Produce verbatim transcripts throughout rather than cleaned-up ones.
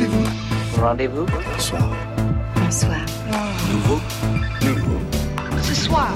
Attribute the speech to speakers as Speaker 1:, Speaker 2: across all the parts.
Speaker 1: rendez-vous.
Speaker 2: Rendez-vous.
Speaker 1: Bonsoir.
Speaker 3: Bonsoir.
Speaker 1: Nouveau. Nouveau.
Speaker 3: Ce soir.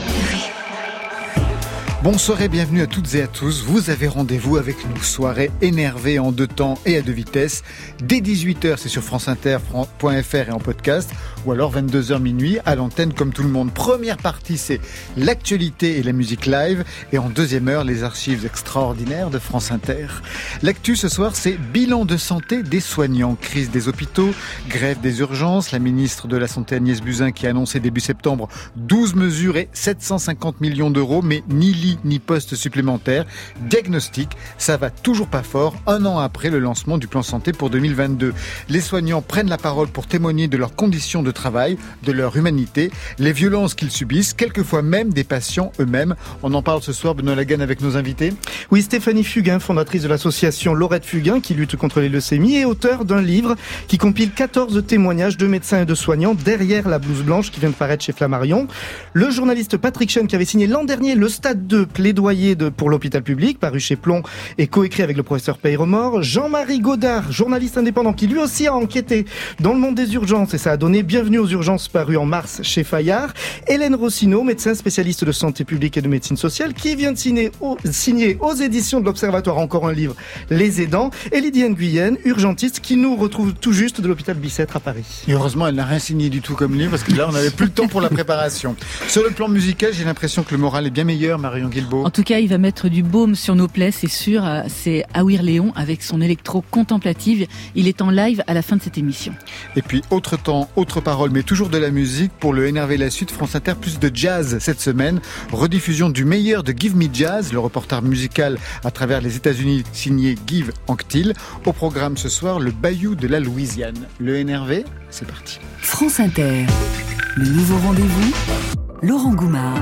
Speaker 4: Bonsoir et bienvenue à toutes et à tous. Vous avez rendez-vous avec nous. Soirée énervée en deux temps et à deux vitesses. Dès dix-huit heures, c'est sur franceinter point f r et en podcast. Ou alors vingt-deux heures minuit à l'antenne comme tout le monde. Première partie, c'est l'actualité et la musique live. Et en deuxième heure, les archives extraordinaires de France Inter. L'actu ce soir, c'est bilan de santé des soignants. Crise des hôpitaux, grève des urgences. La ministre de la Santé Agnès Buzyn qui a annoncé début septembre douze mesures et sept cent cinquante millions d'euros. Mais ni lit ni poste supplémentaire. Diagnostic, ça va toujours pas fort, un an après le lancement du plan santé pour deux mille vingt-deux. Les soignants prennent la parole pour témoigner de leurs conditions de travail, de leur humanité, les violences qu'ils subissent, quelquefois même des patients eux-mêmes. On en parle ce soir, Benoît Lagan, avec nos invités.
Speaker 5: Oui, Stéphanie Fugain, fondatrice de l'association Laurette Fugain, qui lutte contre les leucémies, et auteur d'un livre qui compile quatorze témoignages de médecins et de soignants derrière la blouse blanche qui vient de paraître chez Flammarion. Le journaliste Patrick Chen, qui avait signé l'an dernier le Stade deux, plaidoyer de, pour l'hôpital public, paru chez Plomb et coécrit avec le professeur Peyremort. Jean-Marie Godard, journaliste indépendant, qui lui aussi a enquêté dans le monde des urgences, et ça a donné Bienvenue aux urgences, paru en mars chez Fayard. Hélène Rossino, médecin spécialiste de santé publique et de médecine sociale, qui vient de signer, au, signer aux éditions de l'Observatoire encore un livre, Les Aidants. Et Lydie Nguyen, urgentiste, qui nous retrouve tout juste de l'hôpital Bicêtre à Paris.
Speaker 4: Et heureusement, elle n'a rien signé du tout comme livre, parce que là, on n'avait plus le temps pour la préparation. Sur le plan musical, j'ai l'impression que le moral est bien meilleur, Marion Guilbault.
Speaker 6: En tout cas, il va mettre du baume sur nos plaies, c'est sûr. C'est Awir Léon avec son électro contemplative. Il est en live à la fin de cette émission.
Speaker 4: Et puis, autre temps, autre parole, mais toujours de la musique. Pour le Énervé la suite, France Inter, plus de jazz cette semaine. Rediffusion du meilleur de Give Me Jazz, le reportage musical à travers les États-Unis signé Give Anctil. Au programme ce soir, le Bayou de la Louisiane. Le Énervé, c'est parti.
Speaker 3: France Inter, le nouveau rendez-vous, Laurent Goumard.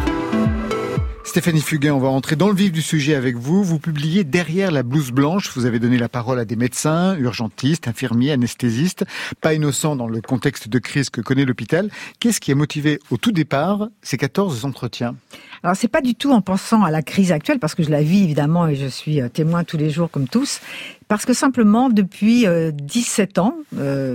Speaker 4: Stéphanie Fugain, on va rentrer dans le vif du sujet avec vous. Vous publiez Derrière la blouse blanche. Vous avez donné la parole à des médecins, urgentistes, infirmiers, anesthésistes, pas innocents dans le contexte de crise que connaît l'hôpital. Qu'est-ce qui a motivé au tout départ ces quatorze entretiens ?
Speaker 7: Alors c'est pas du tout en pensant à la crise actuelle, parce que je la vis évidemment et je suis témoin tous les jours comme tous, parce que simplement depuis euh, dix-sept ans, euh,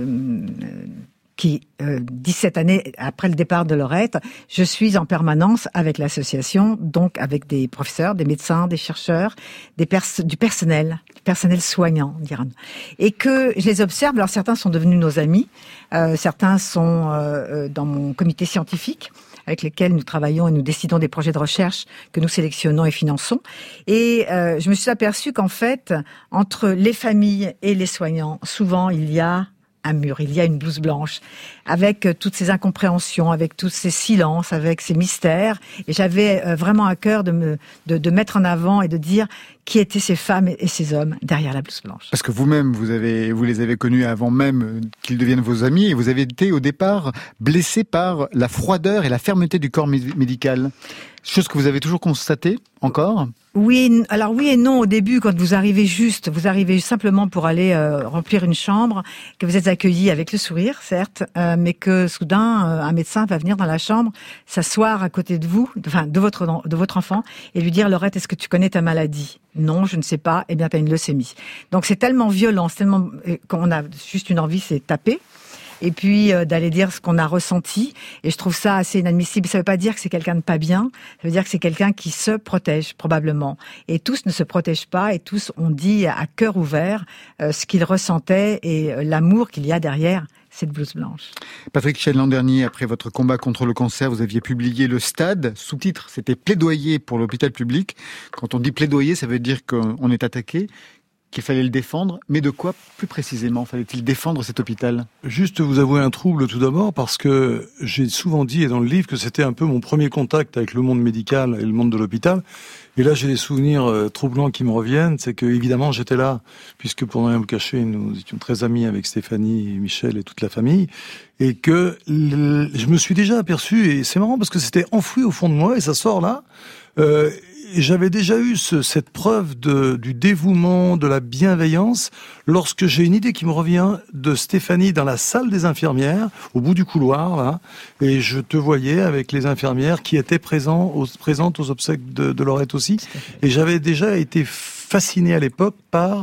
Speaker 7: qui euh, dix-sept années après le départ de Laurette, je suis en permanence avec l'association, donc avec des professeurs, des médecins, des chercheurs, des pers- du personnel, du personnel soignant, on dira. Et que je les observe. Alors certains sont devenus nos amis, euh, certains sont euh, dans mon comité scientifique, avec lesquels nous travaillons et nous décidons des projets de recherche que nous sélectionnons et finançons. Et euh, je me suis aperçue qu'en fait, entre les familles et les soignants, souvent il y a un mur, il y a une blouse blanche, avec toutes ces incompréhensions, avec tous ces silences, avec ces mystères. Et j'avais vraiment à cœur de me de, de mettre en avant et de dire qui étaient ces femmes et ces hommes derrière la blouse blanche.
Speaker 4: Parce que vous-même, vous avez, vous les avez connus avant même qu'ils deviennent vos amis, et vous avez été au départ blessé par la froideur et la fermeté du corps médical. Chose que vous avez toujours constatée, encore ?
Speaker 7: Oui, alors oui et non. Au début, quand vous arrivez juste, vous arrivez simplement pour aller euh, remplir une chambre, que vous êtes accueilli avec le sourire, certes, euh, mais que soudain, euh, un médecin va venir dans la chambre, s'asseoir à côté de vous, enfin de votre de votre enfant, et lui dire: Laurette, est-ce que tu connais ta maladie ? Non, je ne sais pas. Eh bien, tu as une leucémie. Donc c'est tellement violent, c'est tellement qu'on a juste une envie, c'est taper. Et puis euh, d'aller dire ce qu'on a ressenti. Et je trouve ça assez inadmissible. Ça ne veut pas dire que c'est quelqu'un de pas bien, ça veut dire que c'est quelqu'un qui se protège, probablement. Et tous ne se protègent pas, et tous ont dit à cœur ouvert euh, ce qu'ils ressentaient et euh, l'amour qu'il y a derrière cette blouse blanche.
Speaker 4: Patrick Chen, l'an dernier, après votre combat contre le cancer, vous aviez publié Le Stade. Sous-titre, c'était Plaidoyer pour l'hôpital public. Quand on dit plaidoyer, ça veut dire qu'on est attaqué, qu'il fallait le défendre, mais de quoi plus précisément fallait-il défendre cet hôpital ?
Speaker 8: Juste vous avouer un trouble tout d'abord, parce que j'ai souvent dit, et dans le livre, que c'était un peu mon premier contact avec le monde médical et le monde de l'hôpital. Et là, j'ai des souvenirs euh, troublants qui me reviennent. C'est que, évidemment, j'étais là, puisque pour ne rien vous cacher, nous étions très amis avec Stéphanie, Michel et toute la famille, et que le, je me suis déjà aperçu, et c'est marrant parce que c'était enfoui au fond de moi, et ça sort là. Euh, Et j'avais déjà eu ce, cette preuve de, du dévouement, de la bienveillance, lorsque j'ai une idée qui me revient de Stéphanie dans la salle des infirmières, au bout du couloir, là, et je te voyais avec les infirmières qui étaient présents, aux, présentes aux obsèques de, de Laurette aussi, et j'avais déjà été fasciné à l'époque par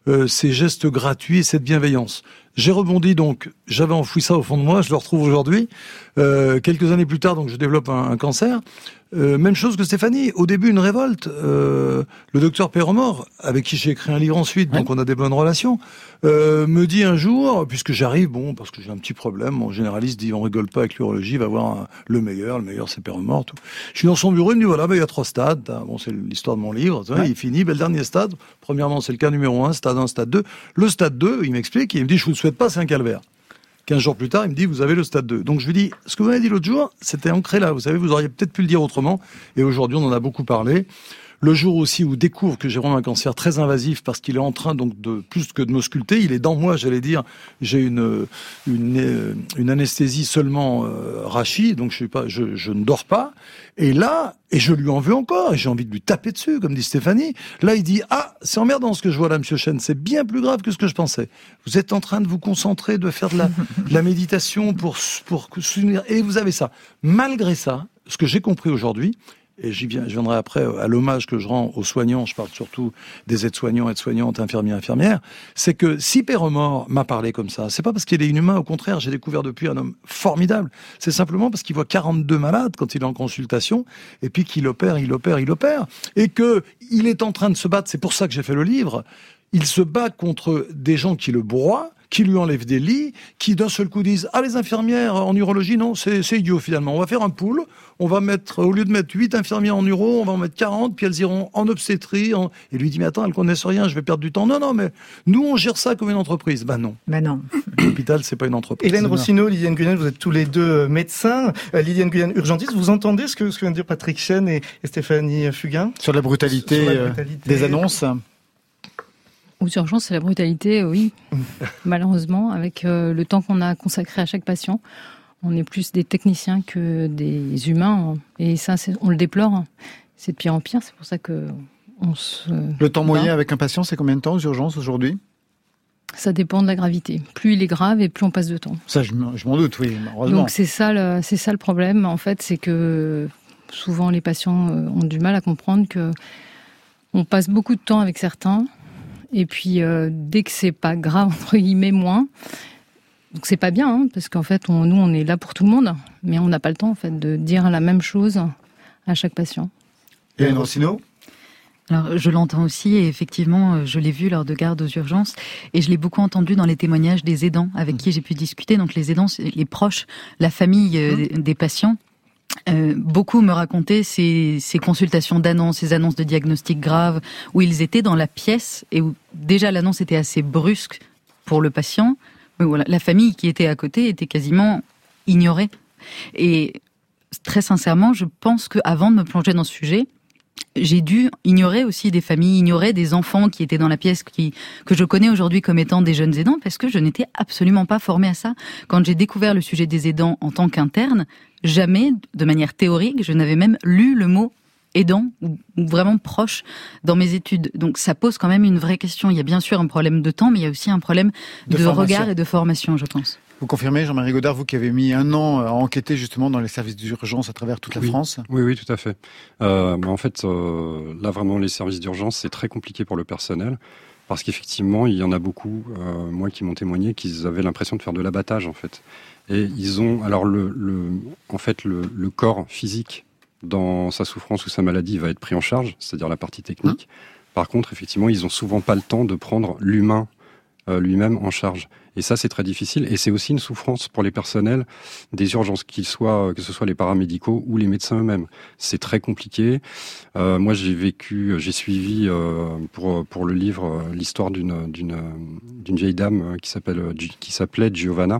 Speaker 8: euh, ces gestes gratuits et cette bienveillance. J'ai rebondi donc, j'avais enfoui ça au fond de moi, je le retrouve aujourd'hui. Euh, quelques années plus tard, donc je développe un, un cancer. Euh, même chose que Stéphanie. Au début, une révolte. Euh, le docteur Perremort, avec qui j'ai écrit un livre ensuite, ouais. donc on a des bonnes relations, euh, me dit un jour, puisque j'arrive, bon, parce que j'ai un petit problème, mon généraliste dit, on rigole pas avec l'urologie, va voir un, le meilleur, le meilleur c'est Perremort, tout. Je suis dans son bureau, il me dit, voilà, ben, il y a trois stades. Bon, c'est l'histoire de mon livre. Ouais. Il finit, ben, le dernier stade, premièrement, c'est le cas numéro un, stade un, stade deux. Le stade deux, il m'explique, il me dit, je vous le souhaite pas, c'est un calvaire. quinze jours plus tard, il me dit, vous avez le stade deux. Donc je lui dis, ce que vous m'avez dit l'autre jour, c'était ancré là. Vous savez, vous auriez peut-être pu le dire autrement. Et aujourd'hui, on en a beaucoup parlé. Le jour aussi où découvre que j'ai vraiment un cancer très invasif parce qu'il est en train donc de plus que de m'ausculter, il est dans moi, j'allais dire, j'ai une une, une anesthésie seulement euh, rachis, donc je suis pas, je, je ne dors pas. Et là, et je lui en veux encore, et j'ai envie de lui taper dessus, comme dit Stéphanie. Là, il dit, ah, c'est emmerdant ce que je vois là, Monsieur Chen, c'est bien plus grave que ce que je pensais. Vous êtes en train de vous concentrer, de faire de la, de la méditation pour pour s'unir, et vous avez ça. Malgré ça, ce que j'ai compris aujourd'hui. Et j'y viens, je viendrai après à l'hommage que je rends aux soignants, je parle surtout des aides-soignants, aides-soignantes, infirmiers, infirmières, c'est que si Perremort m'a parlé comme ça, c'est pas parce qu'il est inhumain, au contraire, j'ai découvert depuis un homme formidable, c'est simplement parce qu'il voit quarante-deux malades quand il est en consultation, et puis qu'il opère, il opère, il opère, et que il est en train de se battre, c'est pour ça que j'ai fait le livre, il se bat contre des gens qui le broient, qui lui enlèvent des lits, qui d'un seul coup disent « Ah, les infirmières en urologie, non, c'est, c'est idiot finalement. On va faire un pool, on va mettre, au lieu de mettre huit infirmières en uro, on va en mettre quarante, puis elles iront en obstétrie. En... » Et lui dit « Mais attends, elles connaissent rien, je vais perdre du temps. » Non, non, mais nous, on gère ça comme une entreprise. Ben non.
Speaker 7: Ben non.
Speaker 8: L'hôpital, c'est pas une entreprise.
Speaker 5: Hélène Rossineau, Liliane Guyenne, vous êtes tous les deux médecins. Euh, Liliane Guyenne, urgentiste, vous entendez ce que, ce que vient de dire Patrick Chen et, et Stéphanie Fugain
Speaker 4: sur la brutalité, sur la brutalité euh, des annonces.
Speaker 2: Aux urgences, c'est la brutalité, oui. Malheureusement, avec euh, le temps qu'on a consacré à chaque patient, on est plus des techniciens que des humains. Et ça, c'est, on le déplore. C'est de pire en pire. C'est pour ça que on se.
Speaker 4: Le temps moyen bat. Avec un patient, c'est combien de temps aux urgences aujourd'hui ?
Speaker 2: Ça dépend de la gravité. Plus il est grave et plus on passe de temps.
Speaker 4: Ça, je m'en, je m'en doute, oui, heureusement.
Speaker 2: Donc c'est ça, le, c'est ça le problème. En fait, c'est que souvent les patients ont du mal à comprendre que on passe beaucoup de temps avec certains. Et puis, euh, dès que c'est pas grave, entre guillemets, moins. Donc, c'est pas bien, hein, parce qu'en fait, on, nous, on est là pour tout le monde, mais on n'a pas le temps, en fait, de dire la même chose à chaque patient.
Speaker 4: Et Hélène Rossineau ?
Speaker 6: Alors, je l'entends aussi, et effectivement, je l'ai vu lors de gardes aux urgences, et je l'ai beaucoup entendu dans les témoignages des aidants avec mmh. qui j'ai pu discuter. Donc, les aidants, les proches, la famille mmh. des patients. Euh, beaucoup me racontaient ces, ces consultations d'annonces, ces annonces de diagnostic graves, où ils étaient dans la pièce et où déjà l'annonce était assez brusque pour le patient. Mais voilà, la famille qui était à côté était quasiment ignorée. Et très sincèrement, je pense qu'avant de me plonger dans ce sujet, j'ai dû ignorer aussi des familles, ignorer des enfants qui étaient dans la pièce, qui, que je connais aujourd'hui comme étant des jeunes aidants, parce que je n'étais absolument pas formée à ça. Quand j'ai découvert le sujet des aidants en tant qu'interne, jamais, de manière théorique, je n'avais même lu le mot aidant ou vraiment proche dans mes études. Donc ça pose quand même une vraie question. Il y a bien sûr un problème de temps, mais il y a aussi un problème de, de regard et de formation, je pense.
Speaker 4: Vous confirmez, Jean-Marie Godard, vous qui avez mis un an à enquêter justement dans les services d'urgence à travers toute la
Speaker 9: oui.
Speaker 4: France ?
Speaker 9: Oui, oui, tout à fait. Euh, bah en fait, euh, là vraiment, les services d'urgence, c'est très compliqué pour le personnel. Parce qu'effectivement, il y en a beaucoup, euh, moi qui m'ont témoigné, qu'ils avaient l'impression de faire de l'abattage, en fait. Et ils ont, alors le, le, en fait, le, le corps physique dans sa souffrance ou sa maladie va être pris en charge, c'est-à-dire la partie technique. Mmh. Par contre, effectivement, ils ont souvent pas le temps de prendre l'humain euh, lui-même en charge. Et ça, c'est très difficile. Et c'est aussi une souffrance pour les personnels des urgences, qu'ils soient, que ce soit les paramédicaux ou les médecins eux-mêmes. C'est très compliqué. Euh, moi, j'ai vécu, j'ai suivi euh, pour pour le livre euh, l'histoire d'une d'une d'une vieille dame qui s'appelle qui s'appelait Giovanna,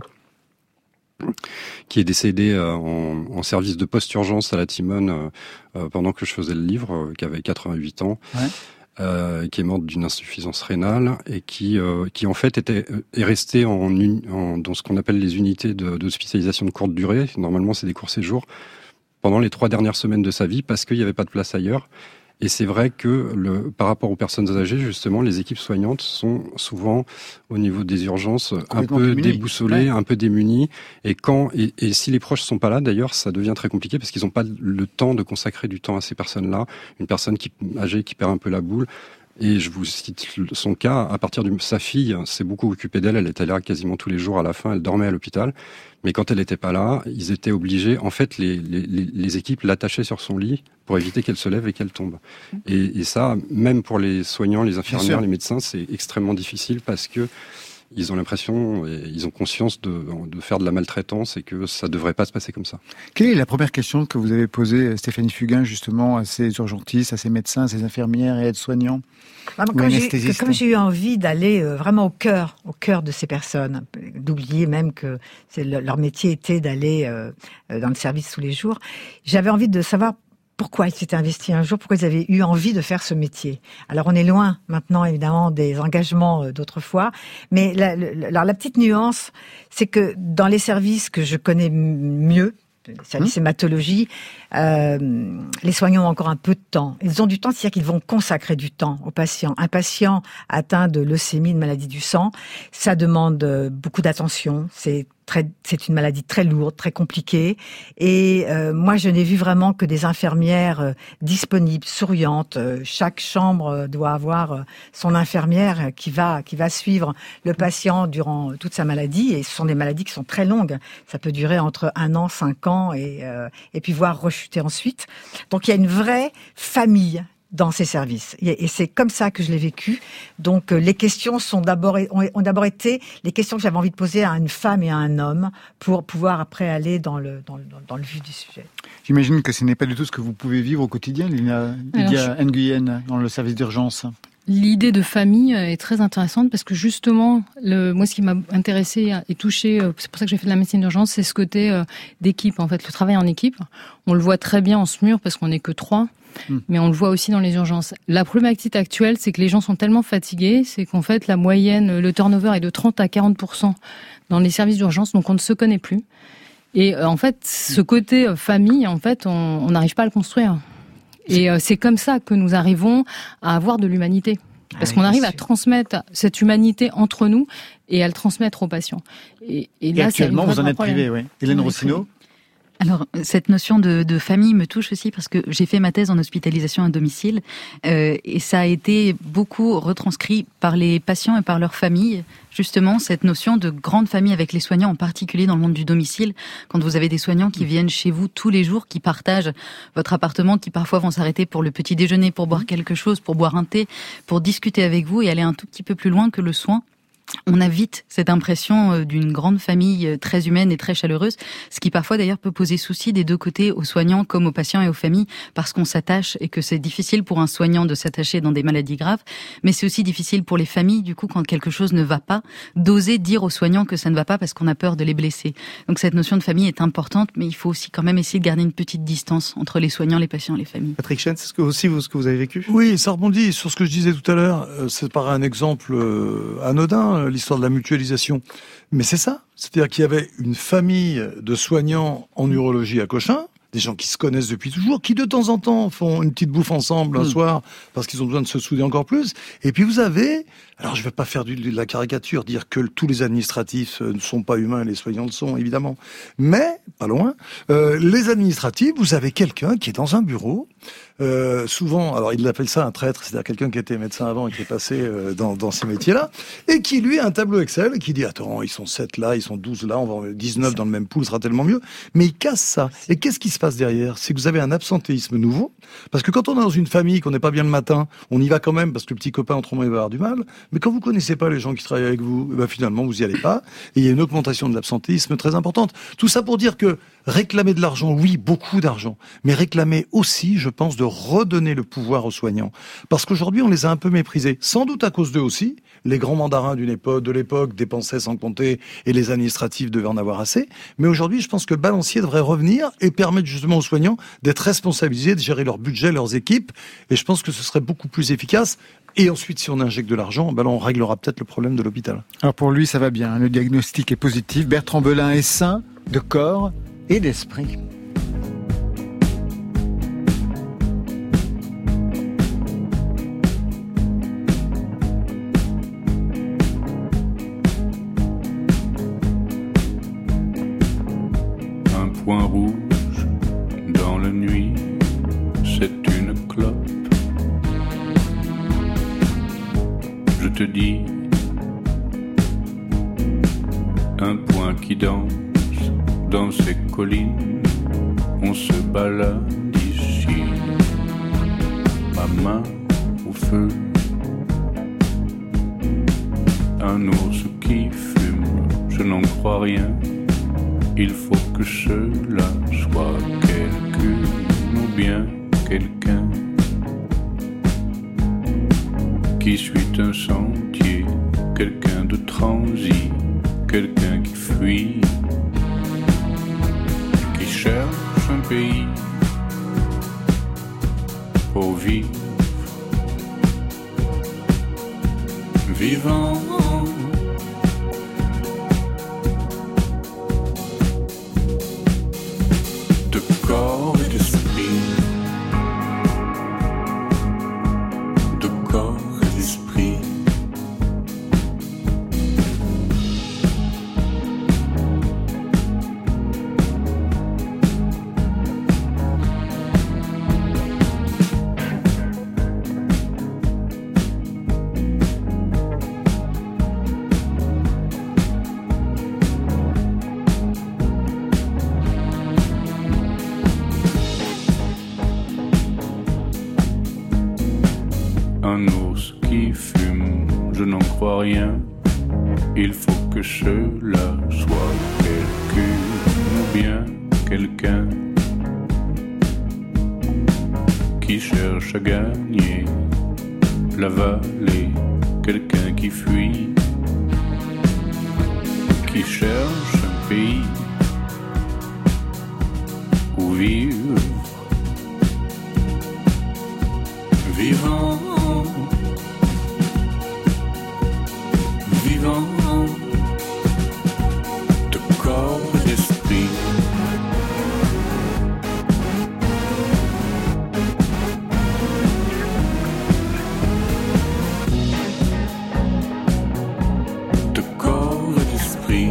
Speaker 9: qui est décédée euh, en, en service de post-urgence à la Timone euh, pendant que je faisais le livre, euh, qui avait quatre-vingt-huit ans. Ouais. Euh, qui est morte d'une insuffisance rénale et qui, euh, qui en fait était est restée en, en dans ce qu'on appelle les unités de, d'hospitalisation de courte durée. Normalement, c'est des courts séjours pendant les trois dernières semaines de sa vie parce qu'il n'y avait pas de place ailleurs. Et c'est vrai que le, par rapport aux personnes âgées, justement, les équipes soignantes sont souvent, au niveau des urgences, un peu démunies. déboussolées, ouais. un peu démunies. Et quand, et, et si les proches sont pas là, d'ailleurs, ça devient très compliqué parce qu'ils n'ont pas le temps de consacrer du temps à ces personnes-là. Une personne qui, âgée qui perd un peu la boule, Et je vous cite son cas, à partir de sa fille s'est beaucoup occupée d'elle, elle était là quasiment tous les jours à la fin, elle dormait à l'hôpital. Mais quand elle n'était pas là, ils étaient obligés, en fait, les, les, les équipes l'attachaient sur son lit pour éviter qu'elle se lève et qu'elle tombe. Et, et ça, même pour les soignants, les infirmières, les médecins, c'est extrêmement difficile parce que ils ont l'impression, et ils ont conscience de, de faire de la maltraitance et que ça ne devrait pas se passer comme ça.
Speaker 4: Quelle est la première question que vous avez posée, Stéphanie Fugain, justement, à ces urgentistes, à ces médecins, à ces infirmières et aides-soignants?
Speaker 7: Ah, comme j'ai, comme j'ai eu envie d'aller euh, vraiment au cœur, au cœur de ces personnes, d'oublier même que c'est le, leur métier était d'aller euh, dans le service tous les jours, j'avais envie de savoir pourquoi ils s'étaient investis un jour, pourquoi ils avaient eu envie de faire ce métier. Alors on est loin maintenant évidemment des engagements d'autrefois, mais la, la, alors, la petite nuance, c'est que dans les services que je connais mieux, les services hématologie, euh, les soignants ont encore un peu de temps. Ils ont du temps, c'est-à-dire qu'ils vont consacrer du temps aux patients. Un patient atteint de leucémie, de maladie du sang, ça demande beaucoup d'attention, c'est Très, c'est une maladie très lourde, très compliquée. Et euh, moi, je n'ai vu vraiment que des infirmières euh, disponibles, souriantes. Euh, chaque chambre euh, doit avoir euh, son infirmière qui va qui va suivre le patient durant toute sa maladie. Et ce sont des maladies qui sont très longues. Ça peut durer entre un an, cinq ans, et euh, et puis voir rechuter ensuite. Donc il y a une vraie famille dans ces services. Et c'est comme ça que je l'ai vécu. Donc, les questions sont d'abord, ont d'abord été les questions que j'avais envie de poser à une femme et à un homme pour pouvoir après aller dans le, dans le, dans le vif du sujet.
Speaker 4: J'imagine que ce n'est pas du tout ce que vous pouvez vivre au quotidien, Lydia, Lydia je... Nguyen, dans le service d'urgence.
Speaker 2: L'idée de famille est très intéressante parce que justement, le, moi, ce qui m'a intéressée et touchée, c'est pour ça que j'ai fait de la médecine d'urgence, c'est ce côté euh, d'équipe, en fait, le travail en équipe. On le voit très bien en ce mur parce qu'on n'est que trois. Mais on le voit aussi dans les urgences. La problématique actuelle, c'est que les gens sont tellement fatigués, c'est qu'en fait, la moyenne, le turnover est de trente à quarante pour cent dans les services d'urgence, donc on ne se connaît plus. Et euh, en fait, ce côté euh, famille, en fait, on n'arrive pas à le construire. Et euh, c'est comme ça que nous arrivons à avoir de l'humanité. Parce ah, qu'on arrive à transmettre cette humanité entre nous et à le transmettre aux patients. Et, et,
Speaker 4: et
Speaker 2: là,
Speaker 4: actuellement, vous en êtes privé, oui. Hélène Rossineau.
Speaker 6: Alors, cette notion de, de famille me touche aussi parce que j'ai fait ma thèse en hospitalisation à domicile euh, et ça a été beaucoup retranscrit par les patients et par leurs familles. Justement, cette notion de grande famille avec les soignants, en particulier dans le monde du domicile, quand vous avez des soignants qui viennent chez vous tous les jours, qui partagent votre appartement, qui parfois vont s'arrêter pour le petit déjeuner, pour boire quelque chose, pour boire un thé, pour discuter avec vous et aller un tout petit peu plus loin que le soin. On a vite cette impression d'une grande famille très humaine et très chaleureuse, ce qui parfois d'ailleurs peut poser souci des deux côtés, aux soignants comme aux patients et aux familles, parce qu'on s'attache et que c'est difficile pour un soignant de s'attacher dans des maladies graves, mais c'est aussi difficile pour les familles, du coup, quand quelque chose ne va pas, d'oser dire aux soignants que ça ne va pas parce qu'on a peur de les blesser. Donc cette notion de famille est importante, mais il faut aussi quand même essayer de garder une petite distance entre les soignants, les patients et les familles.
Speaker 5: Patrick Chen, c'est ce que aussi vous, ce que vous avez vécu ?
Speaker 8: Oui, ça rebondit sur ce que je disais tout à l'heure. C'est paraît un exemple anodin, l'histoire de la mutualisation. Mais c'est ça. C'est-à-dire qu'il y avait une famille de soignants en urologie à Cochin, des gens qui se connaissent depuis toujours, qui de temps en temps font une petite bouffe ensemble un mmh. soir parce qu'ils ont besoin de se souder encore plus. Et puis vous avez, alors je ne vais pas faire du, de la caricature, dire que tous les administratifs ne sont pas humains, les soignants le sont évidemment, mais pas loin. Euh, les administratifs, vous avez quelqu'un qui est dans un bureau. Euh, souvent, alors il appelle ça un traître, c'est-à-dire quelqu'un qui était médecin avant et qui est passé euh, dans, dans ces métiers-là, et qui lui a un tableau Excel qui dit attends, ils sont sept là, ils sont douze là, on va en dix-neuf dans le même pool, ce sera tellement mieux. Mais il casse ça. Et qu'est-ce qui se passe derrière ? C'est que vous avez un absentéisme nouveau, parce que quand on est dans une famille, qu'on n'est pas bien le matin, on y va quand même parce que le petit copain autrement il va avoir du mal. Mais quand vous connaissez pas les gens qui travaillent avec vous, ben finalement vous y allez pas, et il y a une augmentation de l'absentéisme très importante. Tout ça pour dire que réclamer de l'argent, oui, beaucoup d'argent, mais réclamer aussi, je pense, de redonner le pouvoir aux soignants. Parce qu'aujourd'hui, on les a un peu méprisés. Sans doute à cause d'eux aussi. Les grands mandarins d'une époque, de l'époque dépensaient sans compter et les administratifs devaient en avoir assez. Mais aujourd'hui, je pense que le balancier devrait revenir et permettre justement aux soignants d'être responsabilisés, de gérer leur budget, leurs équipes. Et je pense que ce serait beaucoup plus efficace. Et ensuite, si on injecte de l'argent, ben là, on réglera peut-être le problème de l'hôpital.
Speaker 4: Alors pour lui, ça va bien. Le diagnostic est positif. Bertrand Belin est sain de corps et d'esprit.
Speaker 1: Un point rouge dans la nuit, c'est une clope. je te dis, un point qui danse dans ces collines, on se balade ici, ma main au feu, un ours qui fume, je n'en crois rien, il faut que cela soit quelqu'une ou bien quelqu'un qui suit un sentier, quelqu'un de transi, quelqu'un qui fuit, qui cherche un pays pour vivre, vivant. De corps et d'esprit, de corps et d'esprit. Un ours qui fume, je n'en crois rien. Il faut que cela soit quelqu'une ou bien quelqu'un qui cherche à gagner la vallée, quelqu'un qui fuit, qui cherche un pays où vivre, vivant. De corps et d'esprit. De corps et d'esprit.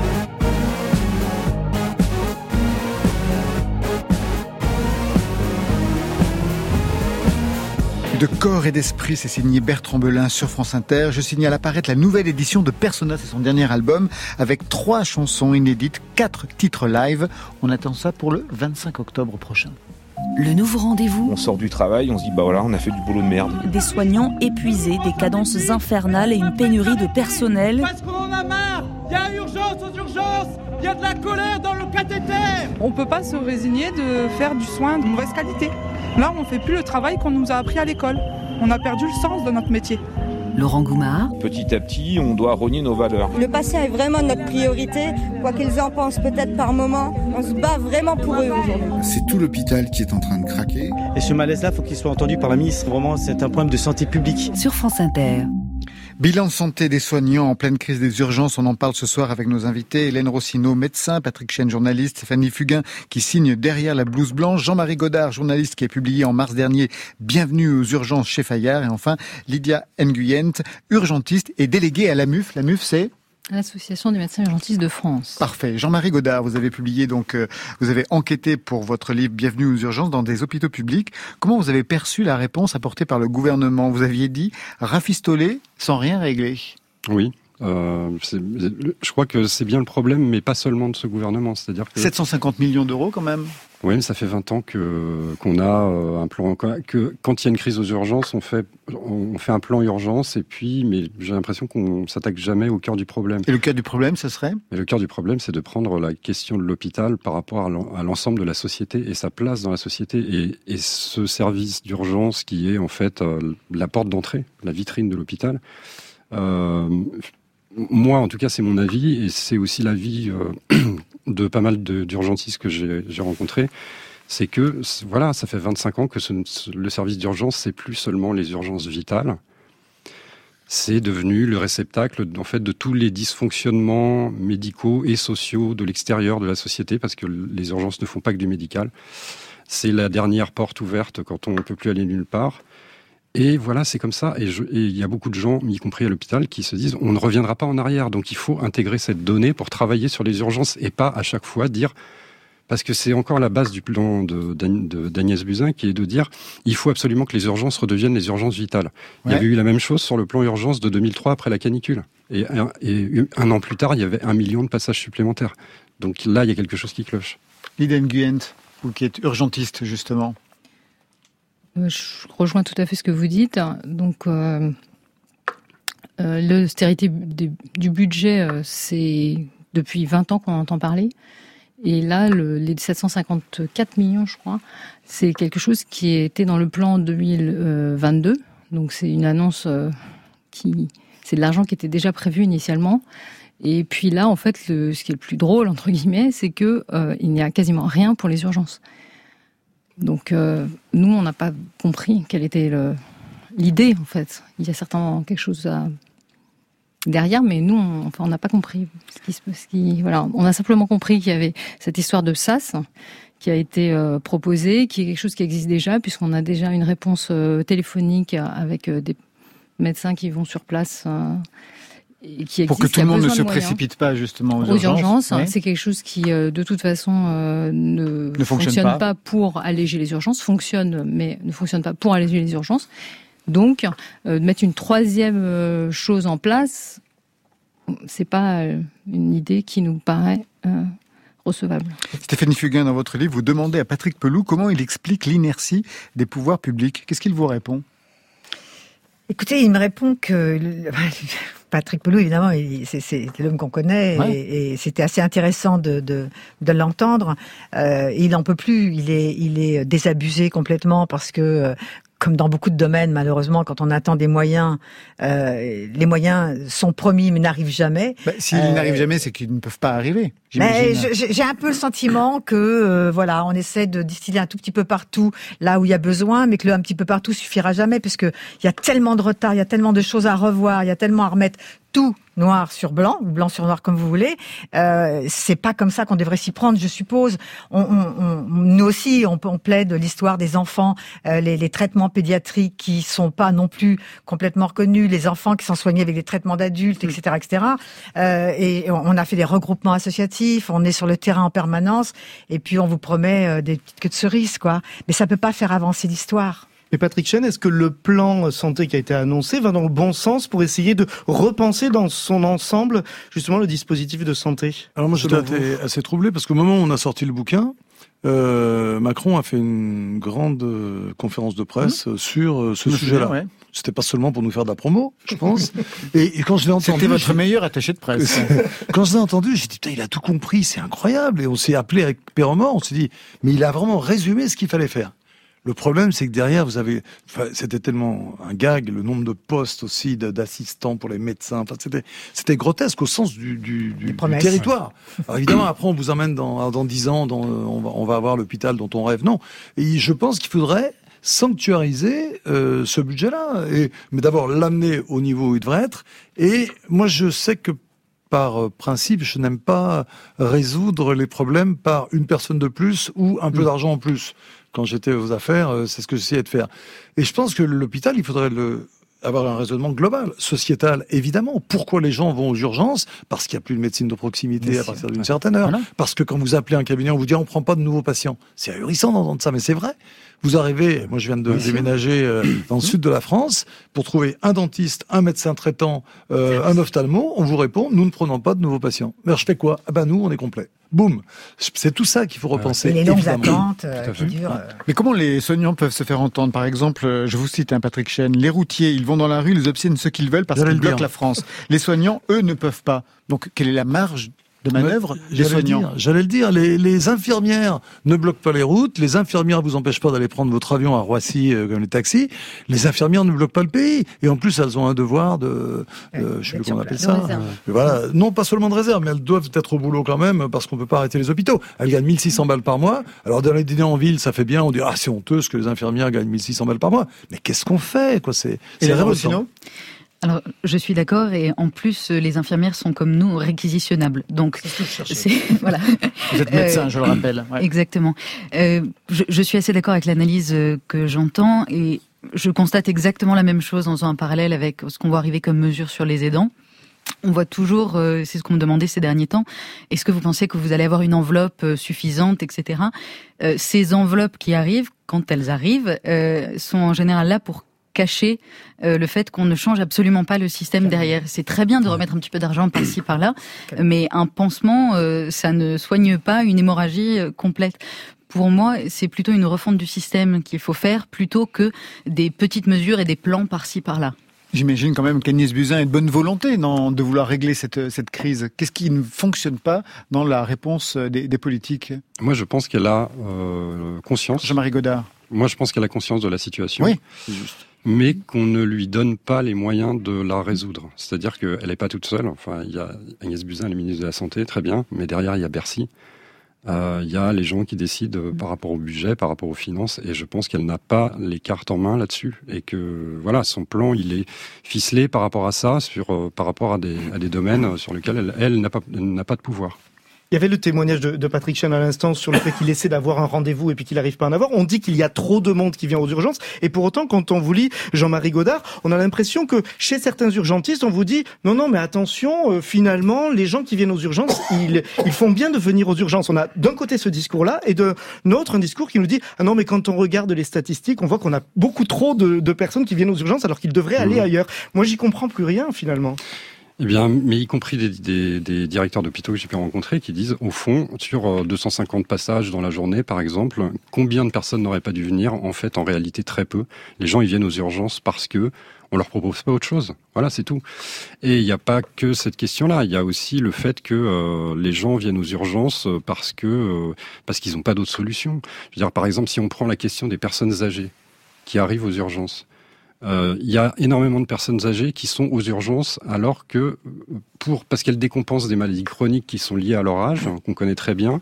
Speaker 4: De corps et d'esprit, c'est signé Bertrand Belin sur France Inter. Je signale apparaître la nouvelle édition de Persona, c'est son dernier album, avec trois chansons inédites, quatre titres live. On attend ça pour le vingt-cinq octobre prochain.
Speaker 3: Le nouveau rendez-vous.
Speaker 10: On sort du travail, on se dit bah voilà, on a fait du boulot de merde.
Speaker 11: Des soignants épuisés, des cadences infernales et une pénurie de personnel.
Speaker 12: Parce qu'on en a marre. Il y a urgence aux urgences. Il y a de la colère dans le cathéter.
Speaker 13: On peut pas se résigner de faire du soin de mauvaise qualité. Là, on fait plus le travail qu'on nous a appris à l'école. On a perdu le sens de notre métier.
Speaker 3: Laurent Goumard.
Speaker 10: Petit à petit, on doit renier nos valeurs.
Speaker 14: Le patient est vraiment notre priorité, quoi qu'ils en pensent peut-être par moment. On se bat vraiment pour eux aujourd'hui.
Speaker 15: C'est tout l'hôpital qui est en train de craquer.
Speaker 16: Et ce malaise-là, il faut qu'il soit entendu par la ministre. Vraiment, c'est un problème de santé publique.
Speaker 3: Sur France Inter.
Speaker 4: Bilan de santé des soignants en pleine crise des urgences. On en parle ce soir avec nos invités. Hélène Rossineau, médecin, Patrick Chêne, journaliste, Stéphanie Fugain, qui signe Derrière la blouse blanche, Jean-Marie Godard, journaliste, qui a publié en mars dernier Bienvenue aux urgences chez Fayard, et enfin Lydia Nguyent, urgentiste et déléguée à la M U F. La M U F, c'est
Speaker 2: l'Association des médecins urgentistes de France.
Speaker 4: Parfait. Jean-Marie Godard, vous avez publié donc, euh, vous avez enquêté pour votre livre Bienvenue aux urgences dans des hôpitaux publics. Comment vous avez perçu la réponse apportée par le gouvernement? Vous aviez dit rafistoler sans rien régler.
Speaker 9: Oui. Euh, c'est, je crois que c'est bien le problème, mais pas seulement de ce gouvernement. C'est-à-dire que
Speaker 4: sept cent cinquante millions d'euros quand même.
Speaker 9: Oui, mais ça fait vingt ans que qu'on a euh, un plan. Que quand il y a une crise aux urgences, on fait on fait un plan urgence et puis, mais j'ai l'impression qu'on s'attaque jamais au cœur du problème.
Speaker 4: Et le cœur du problème, ce serait ?
Speaker 9: Et le cœur du problème, c'est de prendre la question de l'hôpital par rapport à l'ensemble de la société et sa place dans la société et, et ce service d'urgence qui est en fait euh, la porte d'entrée, la vitrine de l'hôpital. Euh, Moi, en tout cas, c'est mon avis, et c'est aussi l'avis euh, de pas mal de, d'urgentistes que j'ai, j'ai rencontrés. C'est que, voilà, ça fait vingt-cinq ans que ce, le service d'urgence, c'est plus seulement les urgences vitales. C'est devenu le réceptacle, en fait, de tous les dysfonctionnements médicaux et sociaux de l'extérieur de la société, parce que les urgences ne font pas que du médical. C'est la dernière porte ouverte quand on ne peut plus aller nulle part. Et voilà, c'est comme ça. Et il y a beaucoup de gens, y compris à l'hôpital, qui se disent on ne reviendra pas en arrière. Donc il faut intégrer cette donnée pour travailler sur les urgences et pas à chaque fois dire parce que c'est encore la base du plan de, de, d'Agnès Buzyn, qui est de dire il faut absolument que les urgences redeviennent les urgences vitales. Ouais. Il y avait eu la même chose sur le plan urgence de deux mille trois après la canicule. Et un, et un an plus tard, il y avait un million de passages supplémentaires. Donc là, il y a quelque chose qui cloche.
Speaker 4: Liden Nguyen, vous qui êtes urgentiste, justement.
Speaker 2: Je rejoins tout à fait ce que vous dites. Donc, euh, euh, l'austérité du, du budget, euh, c'est depuis vingt ans qu'on entend parler. Et là, le, les sept cent cinquante-quatre millions, je crois, c'est quelque chose qui était dans le plan deux mille vingt-deux. Donc, c'est une annonce euh, qui... C'est de l'argent qui était déjà prévu initialement. Et puis là, en fait, le, ce qui est le plus drôle, entre guillemets, c'est que euh, il n'y a quasiment rien pour les urgences. Donc, euh, nous, on n'a pas compris quelle était le, l'idée, en fait. Il y a certainement quelque chose à, derrière, mais nous, on, enfin, on n'a pas compris ce qui, ce qui, voilà. On a simplement compris qu'il y avait cette histoire de S A S qui a été euh, proposée, qui est quelque chose qui existe déjà, puisqu'on a déjà une réponse euh, téléphonique avec euh, des médecins qui vont sur place euh, et qui
Speaker 4: pour que tout le monde ne se précipite pas justement aux,
Speaker 2: aux urgences.
Speaker 4: urgences
Speaker 2: Ouais. C'est quelque chose qui, euh, de toute façon, euh, ne,
Speaker 4: ne fonctionne, fonctionne pas.
Speaker 2: pas pour alléger les urgences. Fonctionne, mais ne fonctionne pas pour alléger les urgences. Donc, euh, de mettre une troisième euh, chose en place, c'est pas euh, une idée qui nous paraît euh, recevable.
Speaker 4: Stéphanie Fugain, dans votre livre, vous demandez à Patrick Pelloux comment il explique l'inertie des pouvoirs publics. Qu'est-ce qu'il vous répond ?
Speaker 7: Écoutez, il me répond que Patrick Pelloux, évidemment, c'est, c'est l'homme qu'on connaît, ouais. et, et c'était assez intéressant de, de, de l'entendre. Euh, il n'en peut plus, il est, il est désabusé complètement parce que, euh, comme dans beaucoup de domaines, malheureusement, quand on attend des moyens, euh, les moyens sont promis mais n'arrivent jamais.
Speaker 4: Bah, s'ils euh, n'arrivent jamais, c'est qu'ils ne peuvent pas arriver.
Speaker 7: Mais j'ai un peu le sentiment que euh, voilà, on essaie de distiller un tout petit peu partout là où il y a besoin, mais que le un petit peu partout suffira jamais, parce que il y a tellement de retard, il y a tellement de choses à revoir, il y a tellement à remettre tout noir sur blanc, ou blanc sur noir comme vous voulez. Euh, c'est pas comme ça qu'on devrait s'y prendre, je suppose. On, on, on, nous aussi, on, on plaide l'histoire des enfants, euh, les, les traitements pédiatriques qui sont pas non plus complètement reconnus, les enfants qui sont soignés avec des traitements d'adultes, et cetera, et cetera. Euh, et on a fait des regroupements associatifs, on est sur le terrain en permanence, et puis on vous promet euh, des petites queues de cerises, quoi. Mais ça peut pas faire avancer l'histoire.
Speaker 5: Et Patrick Chen, est-ce que le plan santé qui a été annoncé va dans le bon sens pour essayer de repenser dans son ensemble justement le dispositif de santé ?
Speaker 8: Alors moi j'étais assez, assez troublé parce qu'au moment où on a sorti le bouquin, euh, Macron a fait une grande euh, conférence de presse mmh. sur euh, ce sujet-là. Ouais. C'était pas seulement pour nous faire de la promo, je pense. et, et quand je l'ai entendu,
Speaker 4: c'était votre meilleur attaché de presse.
Speaker 8: Quand je l'ai entendu, j'ai dit putain, il a tout compris, c'est incroyable. Et on s'est appelé avec Péromor, on s'est dit mais il a vraiment résumé ce qu'il fallait faire. Le problème, c'est que derrière, vous avez, enfin, c'était tellement un gag, le nombre de postes aussi d'assistants pour les médecins. Enfin, c'était, c'était grotesque au sens du, du, du, du territoire. Alors évidemment, après, on vous emmène dans, dans dix ans, dans, on va, on va avoir l'hôpital dont on rêve. Non. Et je pense qu'il faudrait sanctuariser euh, ce budget-là, et, mais d'abord l'amener au niveau où il devrait être. Et moi, je sais que par principe, je n'aime pas résoudre les problèmes par une personne de plus ou un peu d'argent en plus. Quand j'étais aux affaires, c'est ce que j'essayais de faire. Et je pense que l'hôpital, il faudrait le, avoir un raisonnement global, sociétal, évidemment. Pourquoi les gens vont aux urgences ? Parce qu'il n'y a plus de médecine de proximité mais à partir d'une ouais. certaine heure. Voilà. Parce que quand vous appelez un cabinet, on vous dit on ne prend pas de nouveaux patients. C'est ahurissant d'entendre ça, mais c'est vrai. Vous arrivez, moi je viens de Merci. déménager euh, dans le sud de la France, pour trouver un dentiste, un médecin traitant, euh, un ophtalmo, on vous répond, nous ne prenons pas de nouveaux patients. Mais alors je fais quoi ? Ah ben nous, on est complet. Boum. C'est tout ça qu'il faut repenser.
Speaker 7: Et les longues attentes euh, qui durent. Euh...
Speaker 4: Mais comment les soignants peuvent se faire entendre ? Par exemple, je vous cite, hein, Patrick Chen, les routiers, ils vont dans la rue, ils obtiennent ce qu'ils veulent parce qu'ils bloquent la France. Les soignants, eux, ne peuvent pas. Donc, quelle est la marge de manœuvre
Speaker 8: ouais,
Speaker 4: des soignants ?
Speaker 8: Dire, J'allais le dire, les, les infirmières ne bloquent pas les routes, les infirmières vous empêchent pas d'aller prendre votre avion à Roissy euh, comme les taxis, les infirmières ne bloquent pas le pays, et en plus elles ont un devoir de, de euh, je sais plus comment on appelle ça, euh, voilà, non pas seulement de réserve, mais elles doivent être au boulot quand même, parce qu'on peut pas arrêter les hôpitaux. Elles gagnent mille six cents balles par mois, alors dans les dîners en ville, ça fait bien, on dit ah c'est honteux ce que les infirmières gagnent mille six cents balles par mois, mais qu'est-ce qu'on fait quoi, c'est, c'est révoltant.
Speaker 6: Alors, je suis d'accord, et en plus, les infirmières sont comme nous réquisitionnables. Donc, c'est voilà.
Speaker 4: Vous êtes médecin, euh, je le rappelle.
Speaker 6: Ouais. Exactement. Euh, je, je suis assez d'accord avec l'analyse que j'entends, et je constate exactement la même chose en faisant un parallèle avec ce qu'on voit arriver comme mesure sur les aidants. On voit toujours, euh, c'est ce qu'on me demandait ces derniers temps, est-ce que vous pensez que vous allez avoir une enveloppe euh, suffisante, et cetera. Euh, ces enveloppes qui arrivent, quand elles arrivent, euh, sont en général là pour cacher euh, le fait qu'on ne change absolument pas le système derrière. C'est très bien de remettre un petit peu d'argent par-ci, par-là, mais un pansement, euh, ça ne soigne pas une hémorragie euh, complète. Pour moi, c'est plutôt une refonte du système qu'il faut faire, plutôt que des petites mesures et des plans par-ci, par-là.
Speaker 4: J'imagine quand même qu'Agnès Buzyn est de bonne volonté non, de vouloir régler cette, cette crise. Qu'est-ce qui ne fonctionne pas dans la réponse des, des politiques ?
Speaker 9: Moi, je pense qu'elle a euh, conscience.
Speaker 4: Jean-Marie Godard.
Speaker 9: Moi, je pense qu'elle a conscience de la situation.
Speaker 4: Oui, c'est juste.
Speaker 9: Mais qu'on ne lui donne pas les moyens de la résoudre. C'est-à-dire qu'elle n'est pas toute seule. Enfin, il y a Agnès Buzyn, elle est ministre de la Santé, très bien. Mais derrière, il y a Bercy. Euh, il y a les gens qui décident euh, par rapport au budget, par rapport aux finances, et je pense qu'elle n'a pas les cartes en main là-dessus, et que voilà, son plan il est ficelé par rapport à ça, sur euh, par rapport à des à des domaines sur lesquels elle, elle n'a pas elle n'a pas de pouvoir.
Speaker 5: Il y avait le témoignage de, de Patrick Chen à l'instant sur le fait qu'il essaie d'avoir un rendez-vous et puis qu'il n'arrive pas à en avoir. On dit qu'il y a trop de monde qui vient aux urgences. Et pour autant, quand on vous lit Jean-Marie Godard, on a l'impression que chez certains urgentistes, on vous dit non, non, mais attention, euh, finalement, les gens qui viennent aux urgences, ils, ils font bien de venir aux urgences. On a d'un côté ce discours-là et de l'autre un discours qui nous dit ah non, mais quand on regarde les statistiques, on voit qu'on a beaucoup trop de, de personnes qui viennent aux urgences alors qu'ils devraient aller mmh. ailleurs. Moi, j'y comprends plus rien finalement.
Speaker 9: Eh bien, mais y compris des, des, des directeurs d'hôpitaux que j'ai pu rencontrer qui disent, au fond, sur deux cent cinquante passages dans la journée, par exemple, combien de personnes n'auraient pas dû venir ? En fait, en réalité, très peu. Les gens, ils viennent aux urgences parce que on leur propose pas autre chose. Voilà, c'est tout. Et il n'y a pas que cette question-là. Il y a aussi le fait que euh, les gens viennent aux urgences parce que euh, parce qu'ils n'ont pas d'autre solution. Je veux dire, par exemple, si on prend la question des personnes âgées qui arrivent aux urgences. Il euh, y a énormément de personnes âgées qui sont aux urgences alors que, pour, parce qu'elles décompensent des maladies chroniques qui sont liées à leur âge, qu'on connaît très bien,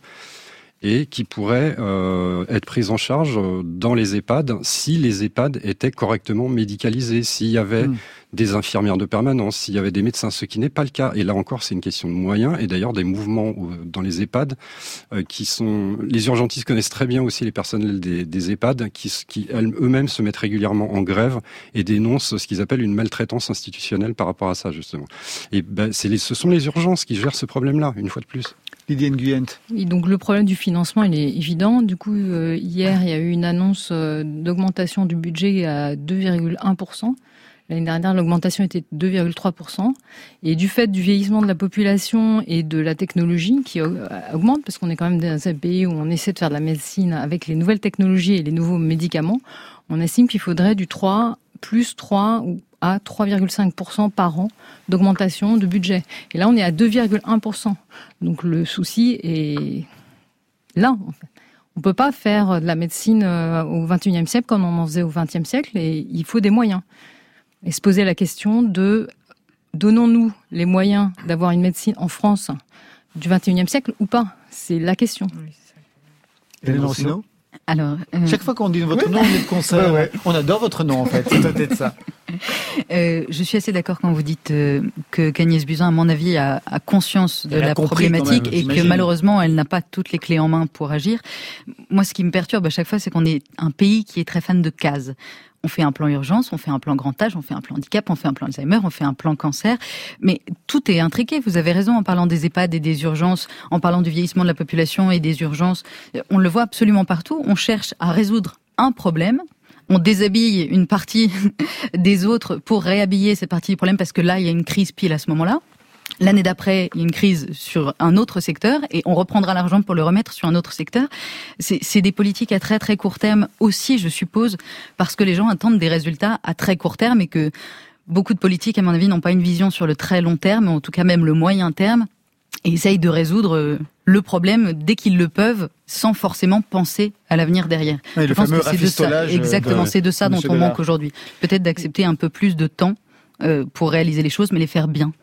Speaker 9: et qui pourraient euh, être prises en charge dans les EHPAD si les EHPAD étaient correctement médicalisés, s'il y avait mmh. des infirmières de permanence, s'il y avait des médecins, ce qui n'est pas le cas. Et là encore, c'est une question de moyens, et d'ailleurs des mouvements dans les EHPAD euh, qui sont... Les urgentistes connaissent très bien aussi les personnels des, des EHPAD qui, qui eux-mêmes se mettent régulièrement en grève et dénoncent ce qu'ils appellent une maltraitance institutionnelle par rapport à ça, justement. Et ben, c'est les, ce sont les urgences qui gèrent ce problème-là, une fois de plus.
Speaker 4: Lydie Nguyen.
Speaker 2: Et donc le problème du financement, il est évident. Du coup, euh, hier, il y a eu une annonce euh, d'augmentation du budget à deux virgule un pour cent. L'année dernière, l'augmentation était de deux virgule trois pour cent. Et du fait du vieillissement de la population et de la technologie qui augmente, parce qu'on est quand même dans un pays où on essaie de faire de la médecine avec les nouvelles technologies et les nouveaux médicaments, on estime qu'il faudrait du trois, plus trois ou à trois virgule cinq pour cent par an d'augmentation de budget. Et là, on est à deux virgule un pour cent. Donc le souci est là, en fait. On ne peut pas faire de la médecine au vingt et unième siècle comme on en faisait au vingtième siècle, et il faut des moyens. Et se poser la question de donnons-nous les moyens d'avoir une médecine en France du vingt et unième siècle ou pas ? C'est la question.
Speaker 4: Oui, c'est Hélène Rossineau ?
Speaker 6: Alors, euh...
Speaker 4: chaque fois qu'on dit votre nom, on est de concert. Ouais, ouais. On adore votre nom, en fait. C'est peut-être ça.
Speaker 6: Euh, je suis assez d'accord quand vous dites euh, que qu'Agnès Buzyn, à mon avis, a, a conscience de elle la problématique même, et que malheureusement, elle n'a pas toutes les clés en main pour agir. Moi, ce qui me perturbe à chaque fois, c'est qu'on est un pays qui est très fan de cases. On fait un plan urgence, on fait un plan grand âge, on fait un plan handicap, on fait un plan Alzheimer, on fait un plan cancer. Mais tout est intriqué. Vous avez raison en parlant des EHPAD et des urgences, en parlant du vieillissement de la population et des urgences. On le voit absolument partout. On cherche à résoudre un problème. On déshabille une partie des autres pour réhabiller cette partie du problème parce que là, il y a une crise pile à ce moment-là. L'année d'après, il y a une crise sur un autre secteur et on reprendra l'argent pour le remettre sur un autre secteur. C'est, c'est des politiques à très très court terme aussi, je suppose, parce que les gens attendent des résultats à très court terme et que beaucoup de politiques, à mon avis, n'ont pas une vision sur le très long terme, en tout cas même le moyen terme, et essayent de résoudre le problème dès qu'ils le peuvent, sans forcément penser à l'avenir derrière.
Speaker 4: Oui,
Speaker 6: je
Speaker 4: le
Speaker 6: pense
Speaker 4: fameux
Speaker 6: que c'est de ça, exactement,
Speaker 4: de,
Speaker 6: c'est de ça dont on manque aujourd'hui. Peut-être d'accepter un peu plus de temps euh, pour réaliser les choses, mais les faire bien.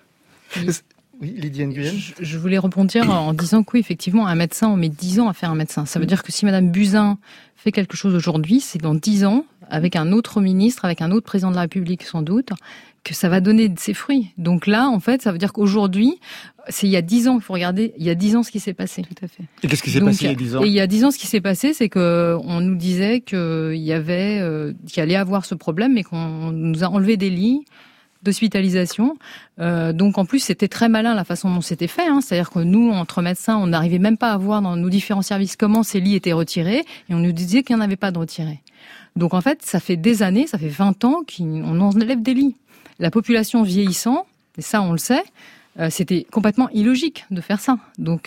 Speaker 5: Oui, Lydie Nguyen.
Speaker 2: Je, je voulais rebondir en disant que oui, effectivement, un médecin, on met dix ans à faire un médecin. Ça veut dire que si Madame Buzyn fait quelque chose aujourd'hui, c'est dans dix ans, avec un autre ministre, avec un autre président de la République sans doute, que ça va donner ses fruits. Donc là, en fait, ça veut dire qu'aujourd'hui, c'est il y a dix ans, il faut regarder, il y a dix ans ce qui s'est passé.
Speaker 6: Tout à fait.
Speaker 4: Et qu'est-ce qui s'est
Speaker 2: Donc,
Speaker 4: passé il y a dix ans ?
Speaker 2: Et il y a dix ans, ce qui s'est passé, c'est que on nous disait qu'il y avait, euh, qu'il allait avoir ce problème, mais qu'on nous a enlevé des lits d'hospitalisation. Euh, donc en plus, c'était très malin la façon dont c'était fait. Hein. C'est-à-dire que nous, entre médecins, on n'arrivait même pas à voir dans nos différents services comment ces lits étaient retirés, et on nous disait qu'il n'y en avait pas de retirés. Donc en fait, ça fait des années, ça fait vingt ans qu'on enlève des lits. La population vieillissant, et ça on le sait, euh, c'était complètement illogique de faire ça. Donc...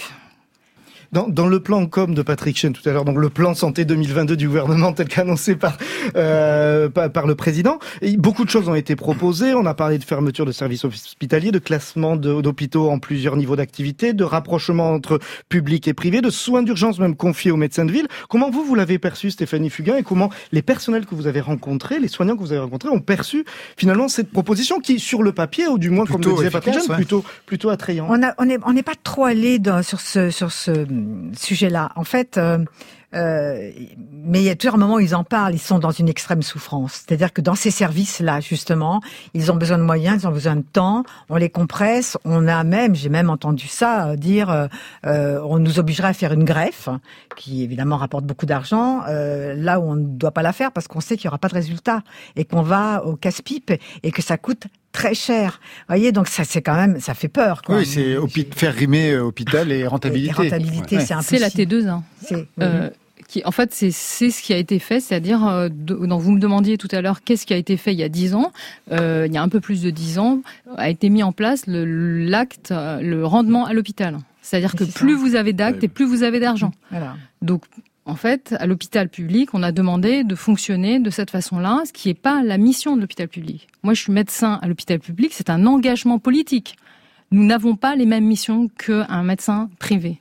Speaker 5: Dans, dans le plan com de Patrick Chen tout à l'heure, donc le plan santé deux mille vingt-deux du gouvernement tel qu'annoncé par, euh, par par le président, et beaucoup de choses ont été proposées. On a parlé de fermeture de services hospitaliers, de classement de, d'hôpitaux en plusieurs niveaux d'activité, de rapprochement entre public et privé, de soins d'urgence même confiés aux médecins de ville. Comment vous, vous l'avez perçu, Stéphanie Fugain, et comment les personnels que vous avez rencontrés, les soignants que vous avez rencontrés, ont perçu finalement cette proposition qui, sur le papier, ou du moins, plutôt comme le disait Patrick Chen, ouais. plutôt plutôt attrayant.
Speaker 7: On a, on est on n'est pas trop allé dans, sur ce sur ce sujet-là. En fait, euh, euh, mais il y a toujours un moment où ils en parlent, ils sont dans une extrême souffrance. C'est-à-dire que dans ces services-là, justement, ils ont besoin de moyens, ils ont besoin de temps, on les compresse, on a même, j'ai même entendu ça, euh, dire, euh, euh, on nous obligerait à faire une greffe, qui évidemment rapporte beaucoup d'argent, euh, là où on ne doit pas la faire parce qu'on sait qu'il n'y aura pas de résultat, et qu'on va au casse-pipe, et que ça coûte très cher. Vous voyez, donc ça, c'est quand même, ça fait peur, quoi.
Speaker 4: Oui, c'est opi- faire rimer hôpital et rentabilité.
Speaker 7: Et rentabilité, ouais. c'est impossible.
Speaker 2: C'est la T deux A.
Speaker 7: C'est,
Speaker 2: euh, qui, en fait, c'est, c'est ce qui a été fait, c'est-à-dire, euh, de, donc vous me demandiez tout à l'heure qu'est-ce qui a été fait il y a dix ans. Euh, il y a un peu plus de dix ans, a été mis en place le, l'acte, le rendement à l'hôpital. C'est-à-dire et que c'est plus ça. Vous avez d'actes et plus vous avez d'argent. Voilà. Donc, en fait, à l'hôpital public, on a demandé de fonctionner de cette façon-là, ce qui n'est pas la mission de l'hôpital public. Moi, je suis médecin à l'hôpital public, c'est un engagement politique. Nous n'avons pas les mêmes missions qu'un médecin privé.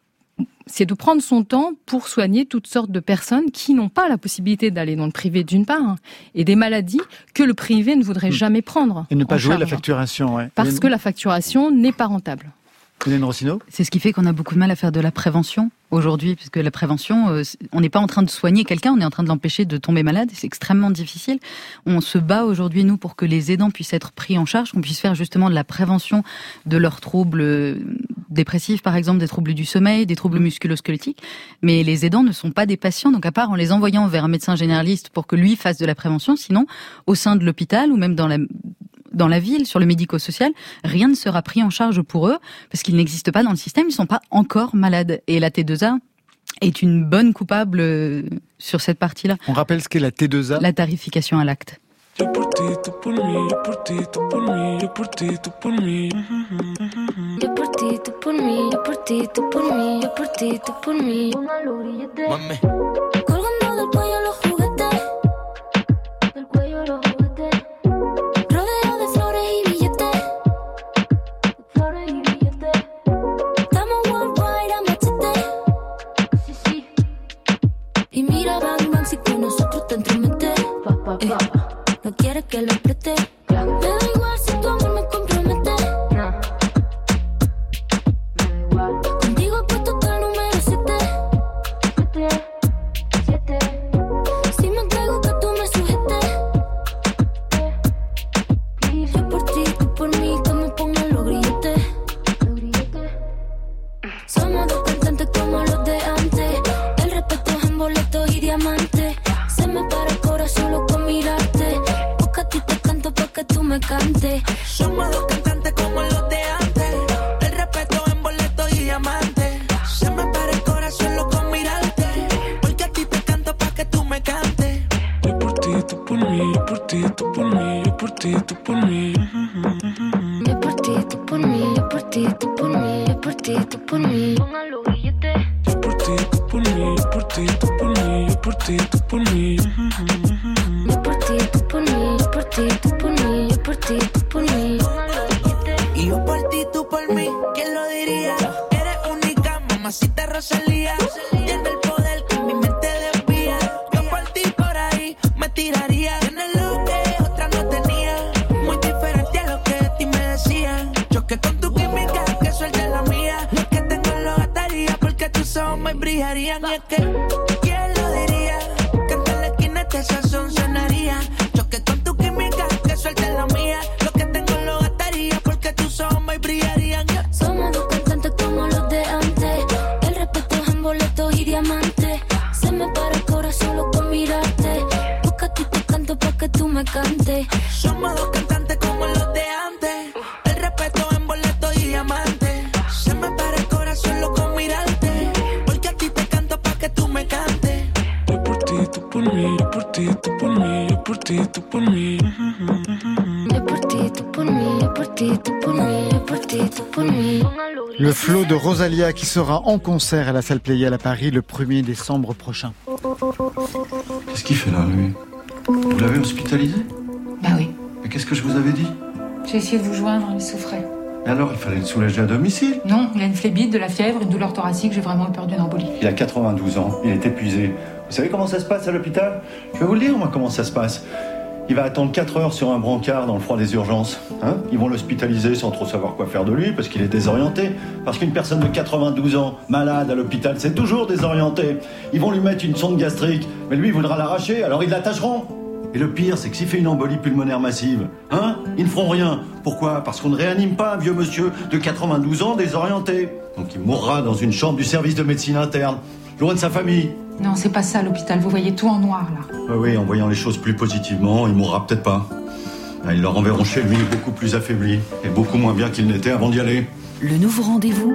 Speaker 2: C'est de prendre son temps pour soigner toutes sortes de personnes qui n'ont pas la possibilité d'aller dans le privé d'une part, et des maladies que le privé ne voudrait jamais prendre.
Speaker 4: Et ne pas jouer
Speaker 2: charge.
Speaker 4: La facturation, ouais.
Speaker 2: Parce que la facturation n'est pas rentable.
Speaker 4: Hélène Rossineau ?
Speaker 6: C'est ce qui fait qu'on a beaucoup de mal à faire de la prévention aujourd'hui, puisque la prévention, euh, on n'est pas en train de soigner quelqu'un, on est en train de l'empêcher de tomber malade, c'est extrêmement difficile. On se bat aujourd'hui, nous, pour que les aidants puissent être pris en charge, qu'on puisse faire justement de la prévention de leurs troubles dépressifs, par exemple, des troubles du sommeil, des troubles musculo-squelettiques. Mais les aidants ne sont pas des patients, donc à part en les envoyant vers un médecin généraliste pour que lui fasse de la prévention, sinon, au sein de l'hôpital ou même dans la... dans la ville, sur le médico-social, rien ne sera pris en charge pour eux, parce qu'ils n'existent pas dans le système, ils ne sont pas encore malades. Et la T deux A est une bonne coupable sur cette partie-là.
Speaker 4: On rappelle ce qu'est la T deux A ?
Speaker 6: La tarification à l'acte.
Speaker 17: Y mira, bang, bang, si con nosotros te entromete. Eh, no quieres que lo apriete. Me da igual si tu amor me compromete. Contigo he puesto hasta el número siete. Si me entrego que tú me sujetes. Yo por ti, tú por mí, que me pongan los grilletes. Somos dos cantantes como los de antes. El respeto es en boletos y diamantes. Se me para el corazón solo con mirarte. Porque a ti te canto pa' que tú me cantes.
Speaker 18: Somos dos cantantes como los de antes. El respeto en boletos y diamantes. Se me para el corazón solo con mirarte. Porque a ti te canto pa' que tú me cantes.
Speaker 17: Yo por ti, tú por mí, yo por ti, tú por mí, yo por ti, tú por mí. Yo por ti, tú por mí, yo por ti, tú por mí, yo por ti, tú por mí. Pongan los billetes.
Speaker 18: Yo por ti, tú por mí, yo por ti, tú por mí, yo por ti, tú por mí.
Speaker 17: Yo por ti, tú por mí, yo por ti, tú por mí, yo por ti, tú por mí.
Speaker 18: Y yo por ti, tú por mí, ¿quién lo diría? Eres única, mamacita Rosalía. Tienes el poder que mi mente desvía. Yo por ti por ahí me tiraría. Tienes lo que otra no tenía. Muy diferente a lo que de ti me decían. Choque con tu química, que suelte la mía. Lo que tengo lo gastaría porque tus ojos me brillarían. Y es que, ¿quién lo diría? Que en la esquina este sazón sonaría. Choque con tu química, que suelte la mía. Lo que tengo lo gastaría porque tus ojos me brillarían.
Speaker 17: Somos dos cantantes como los de antes. El respeto es en boletos y diamantes. Se me para el corazón solo con mirarte. Porque a ti te canto pa' que tú me cantes.
Speaker 18: Somos dos cantantes como los
Speaker 19: ti, tú por mí, yo por ti, tú por mí. Yo por ti, tú por mí, yo por ti, tú por mí, yo por ti, tú por mí.
Speaker 4: Le flot de Rosalia qui sera en concert à la salle Pléiel à Paris le premier décembre prochain.
Speaker 20: Qu'est-ce qu'il fait là, lui? Vous l'avez hospitalisé?
Speaker 21: Bah oui.
Speaker 20: Mais qu'est-ce que je vous avais dit?
Speaker 21: J'ai essayé de vous joindre, il souffrait.
Speaker 20: Et alors, il fallait le soulager à domicile?
Speaker 21: Non, il a une phlébite, de la fièvre, une douleur thoracique, j'ai vraiment eu peur d'une embolie.
Speaker 20: Il a quatre-vingt-douze ans, il est épuisé. Vous savez comment ça se passe à l'hôpital? Je vais vous le dire, moi, comment ça se passe. Il va attendre quatre heures sur un brancard dans le froid des urgences. Hein, ils vont l'hospitaliser sans trop savoir quoi faire de lui parce qu'il est désorienté. Parce qu'une personne de quatre-vingt-douze ans, malade à l'hôpital, c'est toujours désorienté. Ils vont lui mettre une sonde gastrique, mais lui, il voudra l'arracher, alors ils l'attacheront. Et le pire, c'est que s'il fait une embolie pulmonaire massive, hein, ils ne feront rien. Pourquoi? Parce qu'on ne réanime pas un vieux monsieur de quatre-vingt-douze ans désorienté. Donc il mourra dans une chambre du service de médecine interne, loin de sa famille.
Speaker 21: Non, c'est pas ça l'hôpital, vous voyez tout en noir là.
Speaker 20: Oui, oui, en voyant les choses plus positivement, il mourra peut-être pas. Ils le renverront chez lui beaucoup plus affaibli et beaucoup moins bien qu'il n'était avant d'y aller.
Speaker 3: Le nouveau rendez-vous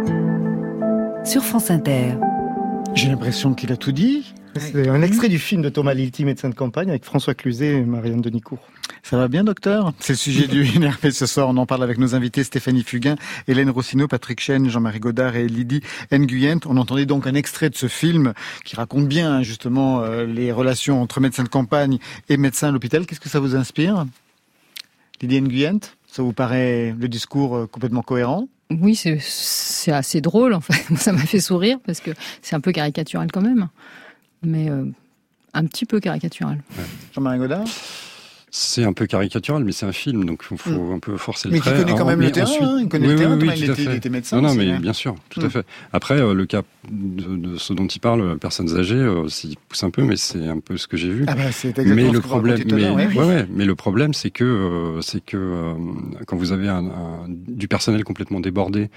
Speaker 3: sur France Inter.
Speaker 4: J'ai l'impression qu'il a tout dit.
Speaker 5: C'est un extrait du film de Thomas Lilti, médecin de campagne, avec François Cluzet et Marianne Denicourt.
Speaker 4: Ça va bien, docteur? C'est le sujet du N R V ce soir. On en parle avec nos invités Stéphanie Fugain, Hélène Rossineau, Patrick Chêne, Jean-Marie Godard et Lydie Nguyen. On entendait donc un extrait de ce film qui raconte bien justement euh, les relations entre médecins de campagne et médecins à l'hôpital. Qu'est-ce que ça vous inspire? Lydie Nguyen, ça vous paraît le discours euh, complètement cohérent?
Speaker 2: Oui, c'est, c'est assez drôle en fait. Ça m'a fait sourire parce que c'est un peu caricatural quand même. Mais euh, un petit peu caricatural.
Speaker 4: Ouais. Jean-Marie Godard?
Speaker 9: C'est un peu caricatural, mais c'est un film, donc il faut mmh. un peu forcer le trait.
Speaker 4: Mais qui connaît quand même le terrain, ensuite... hein, il connaît
Speaker 9: oui,
Speaker 4: le terrain,
Speaker 9: oui, oui,
Speaker 4: il, était, il était médecin.
Speaker 9: Non, non,
Speaker 4: aussi,
Speaker 9: mais
Speaker 4: hein.
Speaker 9: bien sûr, tout
Speaker 4: mmh.
Speaker 9: à fait. Après, euh, le cas de, de ce dont il parle, personnes âgées, euh, s'il pousse un peu, mais c'est un peu ce que j'ai vu.
Speaker 4: Ah bah, c'est exactement
Speaker 9: mais
Speaker 4: ce
Speaker 9: le
Speaker 4: que
Speaker 9: problème,
Speaker 4: vous
Speaker 9: mais,
Speaker 4: ouais, oui.
Speaker 9: ouais, ouais, mais le problème, c'est que, euh, c'est que euh, quand vous avez un, un, du personnel complètement débordé,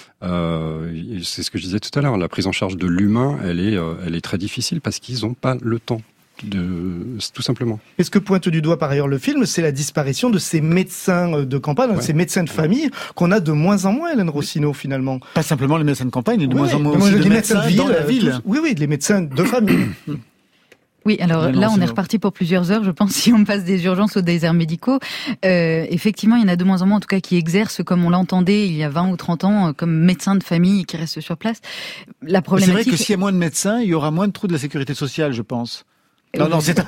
Speaker 9: Euh, c'est ce que je disais tout à l'heure, la prise en charge de l'humain, elle est, euh, elle est très difficile parce qu'ils n'ont pas le temps. De, tout simplement.
Speaker 5: Et ce que pointe du doigt par ailleurs le film, c'est la disparition de ces médecins de campagne, ouais. ces médecins de famille qu'on a de moins en moins, Hélène Rossineau, finalement.
Speaker 4: Pas simplement les médecins de campagne, mais de
Speaker 5: ouais,
Speaker 4: moins en moins
Speaker 5: aussi
Speaker 4: les
Speaker 5: de
Speaker 4: médecins,
Speaker 5: médecins de ville,
Speaker 4: dans la ville.
Speaker 5: Tous, oui, oui, les médecins de famille.
Speaker 6: Oui, alors là, on est reparti pour plusieurs heures, je pense, si on passe des urgences aux déserts médicaux. Euh, effectivement, il y en a de moins en moins, en tout cas, qui exercent, comme on l'entendait il y a vingt ou trente ans, comme médecins de famille qui restent sur place. La problématique...
Speaker 4: C'est vrai que s'il y a moins de médecins, il y aura moins de trous de la sécurité sociale, je pense. Non, non, c'est un...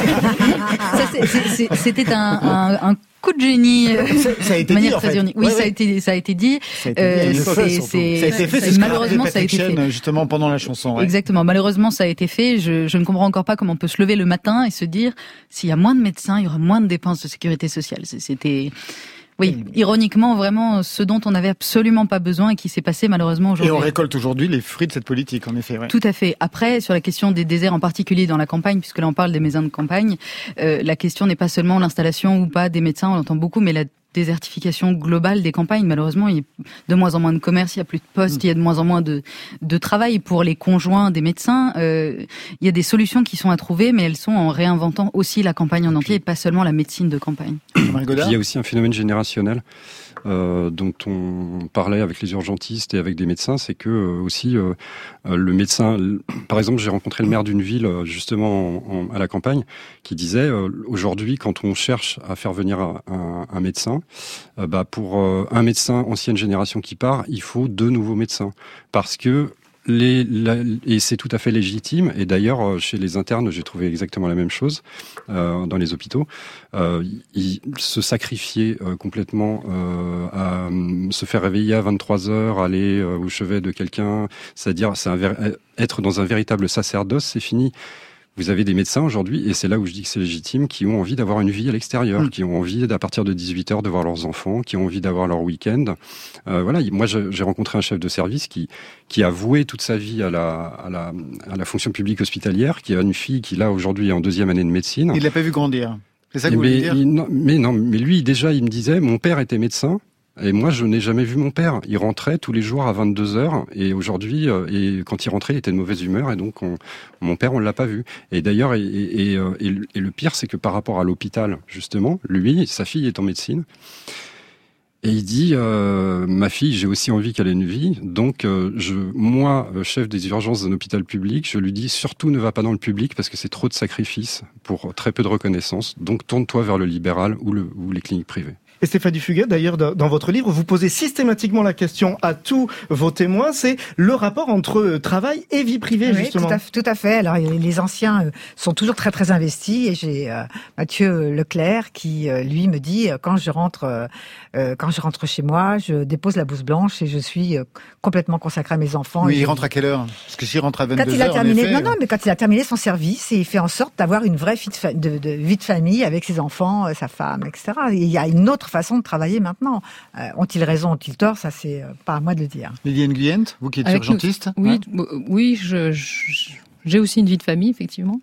Speaker 6: Ça, c'est, c'est, c'était un, un, un coup de génie.
Speaker 4: Ça, ça a été dit, en fait.
Speaker 6: Oui,
Speaker 4: ouais,
Speaker 6: ça,
Speaker 4: ouais.
Speaker 6: A été, ça a été dit.
Speaker 4: Ça a été euh, dit. C'est, c'est, ça a été fait, c'est ce
Speaker 6: malheureusement, ça a été
Speaker 4: Chen,
Speaker 6: fait.
Speaker 4: Justement, pendant la chanson. Ouais.
Speaker 6: Exactement. Malheureusement, ça a été fait. Je, je ne comprends encore pas comment on peut se lever le matin et se dire, s'il y a moins de médecins, il y aura moins de dépenses de sécurité sociale. C'était... Oui, ironiquement, vraiment, ce dont on n'avait absolument pas besoin et qui s'est passé malheureusement aujourd'hui.
Speaker 4: Et on récolte aujourd'hui les fruits de cette politique, en effet. Ouais.
Speaker 6: Tout à fait. Après, sur la question des déserts en particulier dans la campagne, puisque là on parle des médecins de campagne, euh, la question n'est pas seulement l'installation ou pas des médecins, on l'entend beaucoup, mais la désertification globale des campagnes. Malheureusement, il y a de moins en moins de commerce, il y a plus de postes, il y a de moins en moins de, de travail pour les conjoints des médecins. Euh, il y a des solutions qui sont à trouver, mais elles sont en réinventant aussi la campagne en entier et pas seulement la médecine de campagne.
Speaker 9: Il y a aussi un phénomène générationnel euh, dont on parlait avec les urgentistes et avec des médecins, c'est que euh, aussi euh, le médecin, par exemple, j'ai rencontré le maire d'une ville justement en, en, à la campagne qui disait euh, aujourd'hui, quand on cherche à faire venir un, un, un médecin, euh, bah pour euh, un médecin ancienne génération qui part, il faut deux nouveaux médecins parce que Les, la, et c'est tout à fait légitime. Et d'ailleurs, chez les internes, j'ai trouvé exactement la même chose euh, dans les hôpitaux. Euh, ils se sacrifier euh, complètement euh, à euh, se faire réveiller à vingt-trois heures, aller euh, au chevet de quelqu'un, c'est-à-dire c'est un, être dans un véritable sacerdoce, c'est fini. Vous avez des médecins aujourd'hui, et c'est là où je dis que c'est légitime, qui ont envie d'avoir une vie à l'extérieur, mmh. qui ont envie, à partir de dix-huit heures, de voir leurs enfants, qui ont envie d'avoir leur week-end. Euh, voilà, moi, j'ai rencontré un chef de service qui qui a voué toute sa vie à la à la à la fonction publique hospitalière, qui a une fille qui là aujourd'hui est en deuxième année de médecine.
Speaker 4: Il l'a pas vu grandir. C'est ça que
Speaker 9: et
Speaker 4: vous
Speaker 9: mais,
Speaker 4: voulez dire
Speaker 9: il, non, mais non, mais lui déjà, il me disait, mon père était médecin. Et moi, je n'ai jamais vu mon père. Il rentrait tous les jours à vingt-deux heures. Et aujourd'hui, euh, et quand il rentrait, il était de mauvaise humeur. Et donc, on, mon père, on l'a pas vu. Et d'ailleurs, et, et, et, et, et le pire, c'est que par rapport à l'hôpital, justement, lui, sa fille est en médecine. Et il dit, euh, ma fille, j'ai aussi envie qu'elle ait une vie, donc euh, je, moi, chef des urgences d'un hôpital public, je lui dis surtout ne va pas dans le public parce que c'est trop de sacrifices pour très peu de reconnaissance, donc tourne-toi vers le libéral ou, le, ou les cliniques privées.
Speaker 5: Et Stéphanie Fuguet, d'ailleurs, dans votre livre, vous posez systématiquement la question à tous vos témoins, c'est le rapport entre travail et vie privée,
Speaker 7: oui,
Speaker 5: justement.
Speaker 7: Tout à, tout à fait. Alors, les anciens sont toujours très, très investis. Et j'ai euh, Mathieu Leclerc qui, euh, lui, me dit, quand je rentre, euh, quand je rentre chez moi, je dépose la blouse blanche et je suis euh, complètement consacré à mes enfants.
Speaker 4: Oui, il
Speaker 7: je...
Speaker 4: rentre à quelle heure? Parce que s'il rentre à vingt-deux
Speaker 7: quand il a
Speaker 4: heures,
Speaker 7: terminé,
Speaker 4: en effet...
Speaker 7: Non, non, mais quand il a terminé son service, il fait en sorte d'avoir une vraie vie de, fa... de, de, vie de famille avec ses enfants, sa femme, et cetera. Et il y a une autre façon de travailler maintenant. Euh, ont-ils raison, ont-ils tort? Ça, c'est euh, pas à moi de le dire.
Speaker 4: Liliane Guyent, vous qui êtes
Speaker 2: Avec
Speaker 4: urgentiste?
Speaker 2: nous, Oui,
Speaker 4: hein
Speaker 2: oui, je, je, j'ai aussi une vie de famille, effectivement.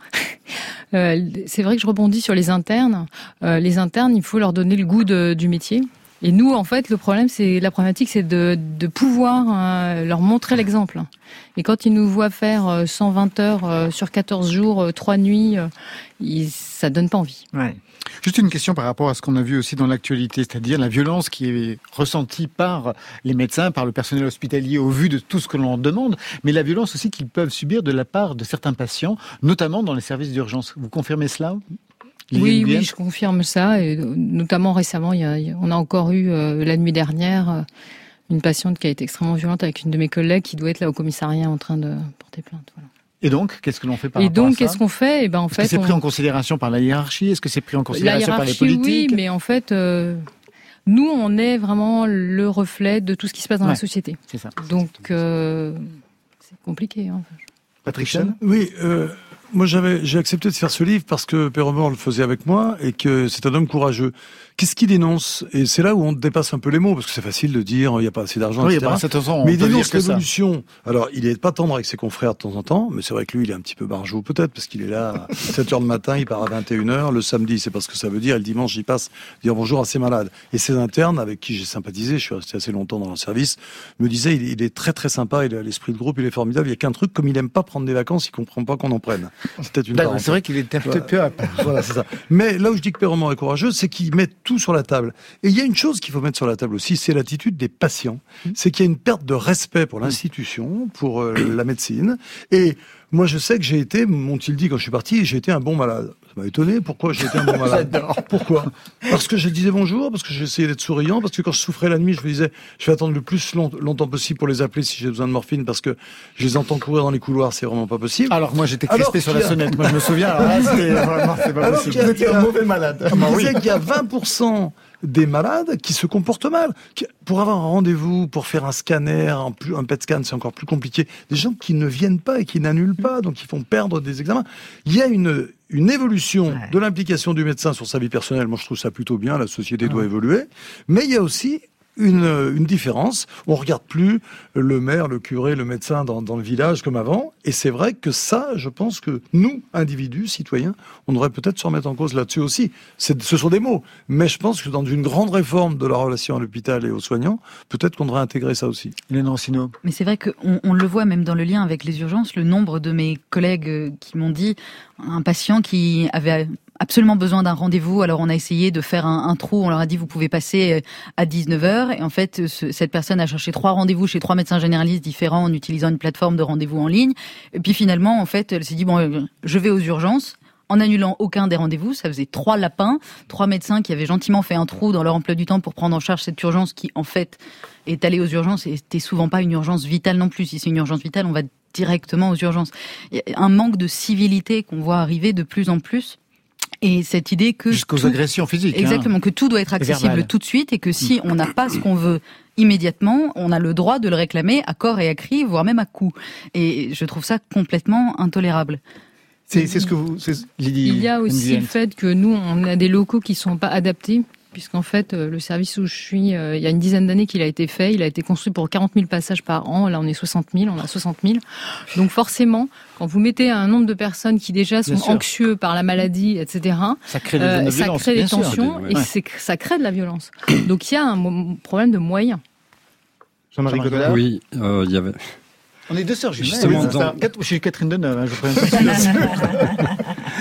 Speaker 2: Euh, c'est vrai que je rebondis sur les internes. Euh, les internes, il faut leur donner le goût de, du métier. Et nous, en fait, le problème, c'est la problématique, c'est de, de pouvoir euh, leur montrer l'exemple. Et quand ils nous voient faire cent vingt heures euh, sur quatorze jours, euh, trois nuits, euh, ils, ça donne pas envie.
Speaker 4: Ouais. Juste une question par rapport à ce qu'on a vu aussi dans l'actualité, c'est-à-dire la violence qui est ressentie par les médecins, par le personnel hospitalier au vu de tout ce que l'on demande, mais la violence aussi qu'ils peuvent subir de la part de certains patients, notamment dans les services d'urgence. Vous confirmez cela ?
Speaker 2: Oui, oui, je confirme ça. Et notamment récemment, il y a, on a encore eu euh, la nuit dernière euh, une patiente qui a été extrêmement violente avec une de mes collègues qui doit être là au commissariat en train de porter plainte. Voilà.
Speaker 4: Et donc, qu'est-ce que l'on fait par
Speaker 2: Et
Speaker 4: rapport
Speaker 2: donc,
Speaker 4: à ça?
Speaker 2: qu'est-ce qu'on fait? Et ben, en
Speaker 4: Est-ce
Speaker 2: fait,
Speaker 4: que c'est pris
Speaker 2: on...
Speaker 4: en considération par la hiérarchie? Est-ce que c'est pris en considération par les politiques?
Speaker 2: Oui, mais en fait, euh, nous, on est vraiment le reflet de tout ce qui se passe dans
Speaker 4: ouais,
Speaker 2: la société.
Speaker 4: C'est ça.
Speaker 2: Donc, euh, c'est compliqué. Hein.
Speaker 4: Patrick Chen?
Speaker 8: Oui, euh, moi j'avais, j'ai accepté de faire ce livre parce que Perremort le faisait avec moi et que c'est un homme courageux. Qu'est-ce qu'il dénonce? Et c'est là où on dépasse un peu les mots, parce que c'est facile de dire il n'y a pas assez d'argent,
Speaker 4: oui,
Speaker 8: et cetera.
Speaker 4: Bah, cette façon,
Speaker 8: mais il dénonce l'évolution. Alors, il est pas tendre avec ses confrères de temps en temps, mais c'est vrai que lui, il est un petit peu barjot peut-être, parce qu'il est là à sept heures du matin, il part à vingt et une heures. Le samedi, c'est pas ce que ça veut dire. Et le dimanche, il passe dire bonjour à ses malades. Et ses internes, avec qui j'ai sympathisé, je suis resté assez longtemps dans le service, me disaient il, il est très très sympa, il a l'esprit de groupe, il est formidable. Il y a qu'un truc, comme il aime pas prendre des vacances, il comprend pas qu'on en prenne. C'est peut-être une
Speaker 4: bah, c'est vrai qu'il est un peu à part.
Speaker 8: Voilà, c'est ça. Mais là où je dis que Perremort est courageux, c'est qu'il met tout sur la table. Et il y a une chose qu'il faut mettre sur la table aussi, c'est l'attitude des patients. C'est qu'il y a une perte de respect pour l'institution, pour euh, la médecine. Et moi, je sais que j'ai été, m'ont-ils dit quand je suis parti, j'ai été un bon malade. Ça m'a étonné. Pourquoi j'ai été un bon malade?
Speaker 4: J'adore.
Speaker 8: Pourquoi? Parce que je disais bonjour, parce que j'essayais d'être souriant, parce que quand je souffrais la nuit, je me disais, je vais attendre le plus long, longtemps possible pour les appeler si j'ai besoin de morphine, parce que je les entends courir dans les couloirs, c'est vraiment pas possible.
Speaker 4: Alors moi, j'étais crispé sur la sonnette. Moi, je me souviens. Alors là, c'était vraiment, c'est pas
Speaker 8: alors
Speaker 4: possible. Vous étiez un mauvais malade.
Speaker 8: Il me disait qu'il y a vingt pour cent des malades qui se comportent mal. Qui, pour avoir un rendez-vous, pour faire un scanner, un, plus, un P E T scan, c'est encore plus compliqué. Des gens qui ne viennent pas et qui n'annulent pas, donc qui font perdre des examens. Il y a une, une évolution ouais. de l'implication du médecin sur sa vie personnelle. Moi, je trouve ça plutôt bien. La société ah. doit évoluer. Mais il y a aussi une, une différence. On regarde plus le maire, le curé, le médecin dans, dans le village comme avant. Et c'est vrai que ça, je pense que nous, individus, citoyens, on devrait peut-être se remettre en cause là-dessus aussi. C'est, ce sont des mots. Mais je pense que dans une grande réforme de la relation à l'hôpital et aux soignants, peut-être qu'on devrait intégrer ça aussi.
Speaker 4: Hélène Rancino.
Speaker 6: Mais c'est vrai qu'on on le voit même dans le lien avec les urgences, le nombre de mes collègues qui m'ont dit un patient qui avait absolument besoin d'un rendez-vous, alors on a essayé de faire un, un trou, on leur a dit vous pouvez passer à dix-neuf heures, et en fait ce, cette personne a cherché trois rendez-vous chez trois médecins généralistes différents en utilisant une plateforme de rendez-vous en ligne, et puis finalement en fait elle s'est dit bon je vais aux urgences, en annulant aucun des rendez-vous, ça faisait trois lapins, trois médecins qui avaient gentiment fait un trou dans leur emploi du temps pour prendre en charge cette urgence qui en fait est allée aux urgences et c'était souvent pas une urgence vitale non plus, si c'est une urgence vitale on va directement aux urgences. Il y a un manque de civilité qu'on voit arriver de plus en plus. Et cette idée que...
Speaker 4: Jusqu'aux
Speaker 6: tout,
Speaker 4: agressions physiques.
Speaker 6: Exactement,
Speaker 4: hein.
Speaker 6: que tout doit être accessible tout de suite et que si on n'a pas ce qu'on veut immédiatement, on a le droit de le réclamer à corps et à cri, voire même à coups. Et je trouve ça complètement intolérable.
Speaker 4: C'est, c'est ce que vous... C'est, Lydie,
Speaker 2: il y a aussi le fait que nous, on a des locaux qui ne sont pas adaptés. Puisqu'en fait, le service où je suis, euh, il y a une dizaine d'années qu'il a été fait, il a été construit pour quarante mille passages par an, là on est soixante mille, on a soixante mille. Donc forcément, quand vous mettez un nombre de personnes qui déjà sont anxieux par la maladie, et cetera,
Speaker 4: ça crée des,
Speaker 2: euh,
Speaker 4: ça
Speaker 2: crée des tensions
Speaker 4: sûr,
Speaker 2: et ouais. c'est, ça crée de la violence. Donc il y a un problème de moyens.
Speaker 5: Jean-Marie Godard.
Speaker 9: Oui, euh, il y avait...
Speaker 4: On est deux sœurs jumelles.
Speaker 9: Justement,
Speaker 4: oui,
Speaker 9: dans...
Speaker 4: Je suis Catherine Deneuve, hein, je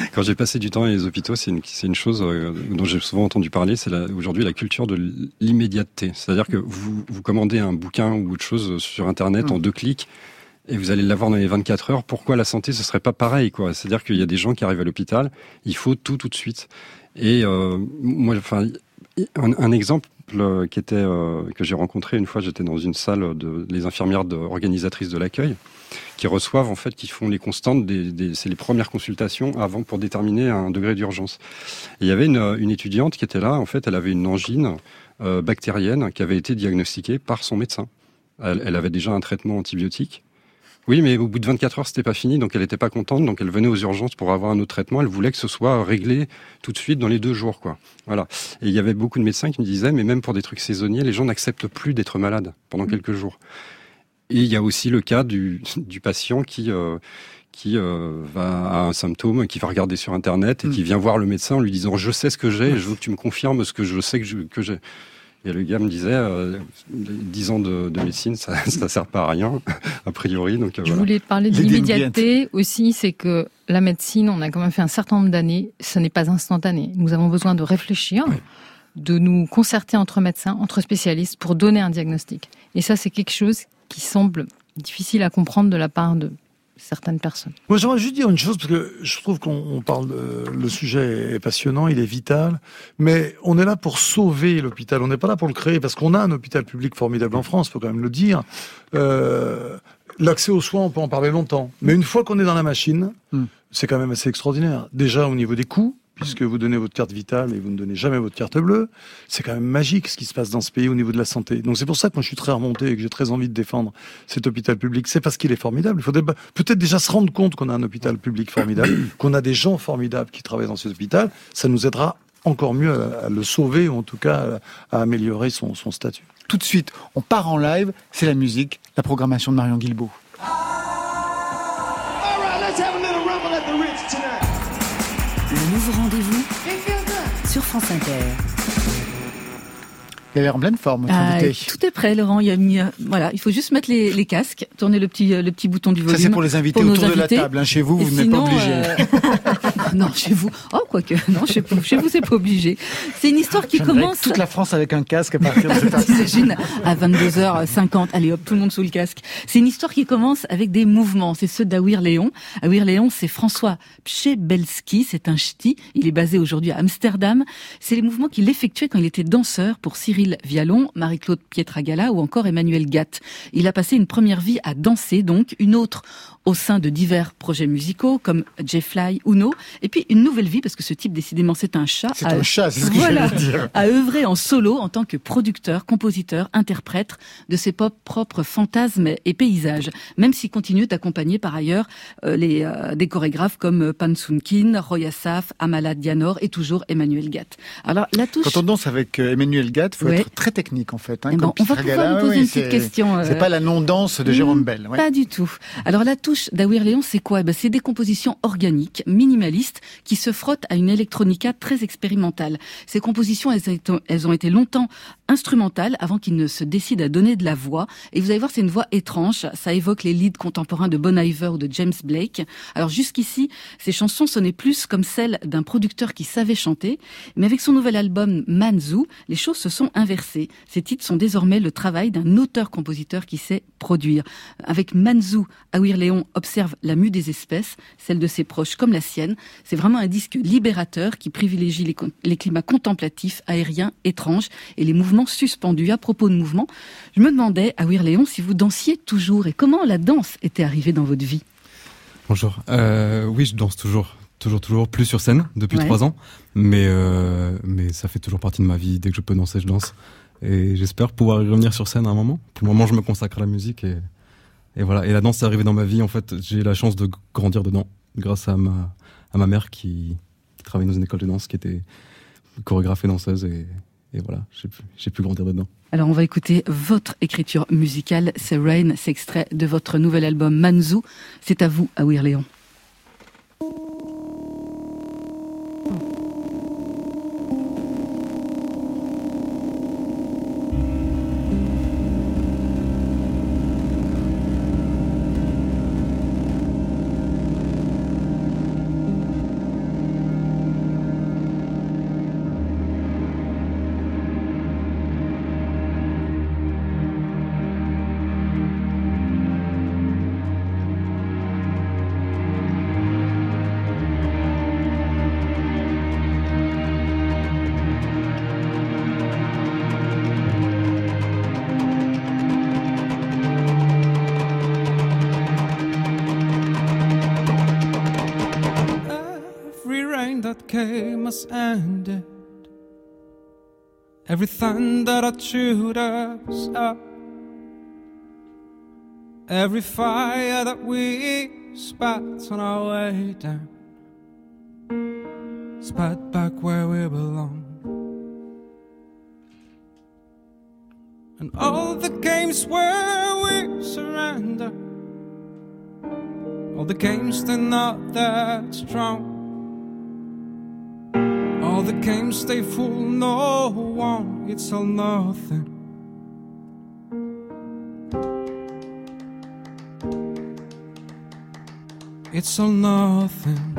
Speaker 9: Quand j'ai passé du temps dans les hôpitaux, c'est une, c'est une chose euh, dont j'ai souvent entendu parler, c'est la, aujourd'hui la culture de l'immédiateté. C'est-à-dire que vous, vous commandez un bouquin ou autre chose sur Internet mmh. en deux clics, et vous allez l'avoir dans les vingt-quatre heures. Pourquoi la santé, ce serait pas pareil, quoi? C'est-à-dire qu'il y a des gens qui arrivent à l'hôpital, il faut tout tout de suite. Et euh, moi, enfin, un, un exemple qui était euh, que j'ai rencontré une fois, j'étais dans une salle de les infirmières de, organisatrices de l'accueil, qui reçoivent en fait, qui font les constantes, des, des, c'est les premières consultations avant pour déterminer un degré d'urgence. Et il y avait une, une étudiante qui était là, en fait, elle avait une angine euh, bactérienne qui avait été diagnostiquée par son médecin. Elle, elle avait déjà un traitement antibiotique. Oui, mais au bout de vingt-quatre heures, c'était pas fini, donc elle était pas contente, donc elle venait aux urgences pour avoir un autre traitement. Elle voulait que ce soit réglé tout de suite dans les deux jours, quoi. Voilà. Et il y avait beaucoup de médecins qui me disaient, mais même pour des trucs saisonniers, les gens n'acceptent plus d'être malades pendant mmh. quelques jours. Et il y a aussi le cas du, du patient qui euh, qui euh, va à un symptôme, qui va regarder sur Internet et mmh. qui vient voir le médecin en lui disant, je sais ce que j'ai, et je veux que tu me confirmes ce que je sais que, je, que j'ai. Et le gars me disait, euh, dix ans de, de médecine, ça ne sert pas à rien, a priori. Donc, euh,
Speaker 2: Je
Speaker 9: voilà.
Speaker 2: voulais parler de l'immédiateté aussi, c'est que la médecine, on a quand même fait un certain nombre d'années, ce n'est pas instantané. Nous avons besoin de réfléchir, oui. de nous concerter entre médecins, entre spécialistes, pour donner un diagnostic. Et ça, c'est quelque chose qui semble difficile à comprendre de la part de certaines personnes.
Speaker 8: Moi, j'aimerais juste dire une chose, parce que je trouve qu'on on parle, de, le sujet est passionnant, il est vital, mais on est là pour sauver l'hôpital, on n'est pas là pour le créer, parce qu'on a un hôpital public formidable en France, il faut quand même le dire. Euh, l'accès aux soins, on peut en parler longtemps, mais une fois qu'on est dans la machine, mm. c'est quand même assez extraordinaire. Déjà au niveau des coûts, puisque vous donnez votre carte vitale et vous ne donnez jamais votre carte bleue, c'est quand même magique ce qui se passe dans ce pays au niveau de la santé. Donc c'est pour ça que moi je suis très remonté et que j'ai très envie de défendre cet hôpital public. C'est parce qu'il est formidable. Il faut peut-être déjà se rendre compte qu'on a un hôpital public formidable, qu'on a des gens formidables qui travaillent dans cet hôpital. Ça nous aidera encore mieux à, à le sauver, ou en tout cas à, à améliorer son, son statut.
Speaker 4: Tout de suite, on part en live, c'est la musique, la programmation de Marion Guilbault.
Speaker 3: Le nouveau rendez-vous sur France Inter.
Speaker 4: Il a l'air en pleine forme, votre
Speaker 1: ah,
Speaker 4: invité.
Speaker 1: Tout est prêt, Laurent. Il y a mis, voilà, il faut juste mettre les, les casques, tourner le petit, le petit bouton du volume.
Speaker 4: Ça, c'est pour les invités
Speaker 1: pour
Speaker 4: autour de
Speaker 1: invités.
Speaker 4: la table. Hein. Chez vous, vous n'êtes pas obligé.
Speaker 1: Euh... non, chez vous. Oh, quoique. Non, chez vous, chez vous, c'est pas obligé. C'est une histoire qui
Speaker 4: J'aimerais
Speaker 1: commence.
Speaker 4: toute la France avec un casque à partir de cette heure.
Speaker 1: T'imagines, à vingt-deux heures cinquante. Allez, hop, tout le monde sous le casque. C'est une histoire qui commence avec des mouvements. C'est ceux d'Awir Léon. Awir Léon, c'est François Przebelski. C'est un ch'ti. Il est basé aujourd'hui à Amsterdam. C'est les mouvements qu'il effectuait quand il était danseur pour Cyril Vialon, Marie-Claude Pietragala ou encore Emmanuel Gatt. Il a passé une première vie à danser, donc une autre au sein de divers projets musicaux comme J-Fly, Uno, et puis une nouvelle vie, parce que ce type, décidément, c'est un chat.
Speaker 4: C'est
Speaker 1: à,
Speaker 4: un chat, c'est ce que
Speaker 1: voilà,
Speaker 4: j'allais dire.
Speaker 1: À œuvrer en solo en tant que producteur, compositeur, interprète de ses pop propres fantasmes et paysages, même s'il continue d'accompagner par ailleurs euh, les, euh, des chorégraphes comme Pan Soon-Kin, Roy Assaf, Amala Dianor et toujours Emmanuel Gatt. Alors, la touche...
Speaker 4: Quand on danse avec Emmanuel Gatt, il faut
Speaker 1: ouais.
Speaker 4: être très technique en fait. Hein,
Speaker 1: eh ben, on va pouvoir lui poser
Speaker 4: oui,
Speaker 1: une petite question. Euh...
Speaker 4: C'est pas la non-danse de Jérôme Bell. Ouais.
Speaker 1: Pas du tout. Alors la touche d'Awir Léon, c'est quoi? Eh ben, c'est des compositions organiques, minimalistes, qui se frottent à une électronica très expérimentale. Ces compositions, elles, elles ont été longtemps instrumentales avant qu'il ne se décide à donner de la voix. Et vous allez voir, c'est une voix étrange. Ça évoque les leads contemporains de Bon Iver ou de James Blake. Alors jusqu'ici, ces chansons sonnaient plus comme celles d'un producteur qui savait chanter. Mais avec son nouvel album Manzou, les choses se sont inversées. Ces titres sont désormais le travail d'un auteur-compositeur qui sait produire. Avec Manzou, Awir Léon observe la mue des espèces, celle de ses proches comme la sienne. C'est vraiment un disque libérateur qui privilégie les, les climats contemplatifs, aériens, étranges et les mouvements suspendus. À propos de mouvements, je me demandais, Awir Léon, si vous dansiez toujours et comment la danse était arrivée dans votre vie.
Speaker 22: Bonjour. Euh, oui, je danse toujours. Toujours, toujours, plus sur scène depuis
Speaker 1: ouais.
Speaker 22: trois ans, mais euh, mais ça fait toujours partie de ma vie. Dès que je peux danser, je danse, et j'espère pouvoir y revenir sur scène à un moment. Pour le moment, je me consacre à la musique et et voilà. Et la danse est arrivée dans ma vie. En fait, j'ai la chance de grandir dedans grâce à ma à ma mère qui, qui travaille dans une école de danse, qui était chorégraphe et danseuse, et et voilà, j'ai pu j'ai pu grandir dedans.
Speaker 1: Alors on va écouter votre écriture musicale. C'est Rain, c'est extrait de votre nouvel album Manzou. C'est à vous, Awir Léon.
Speaker 11: came must end it. Everything that I chewed us up, every fire that we spat on our way down, spat back where we belong. And all the games where we surrender, all the games they're not that strong, all the games they fool no one, it's all nothing. It's all nothing.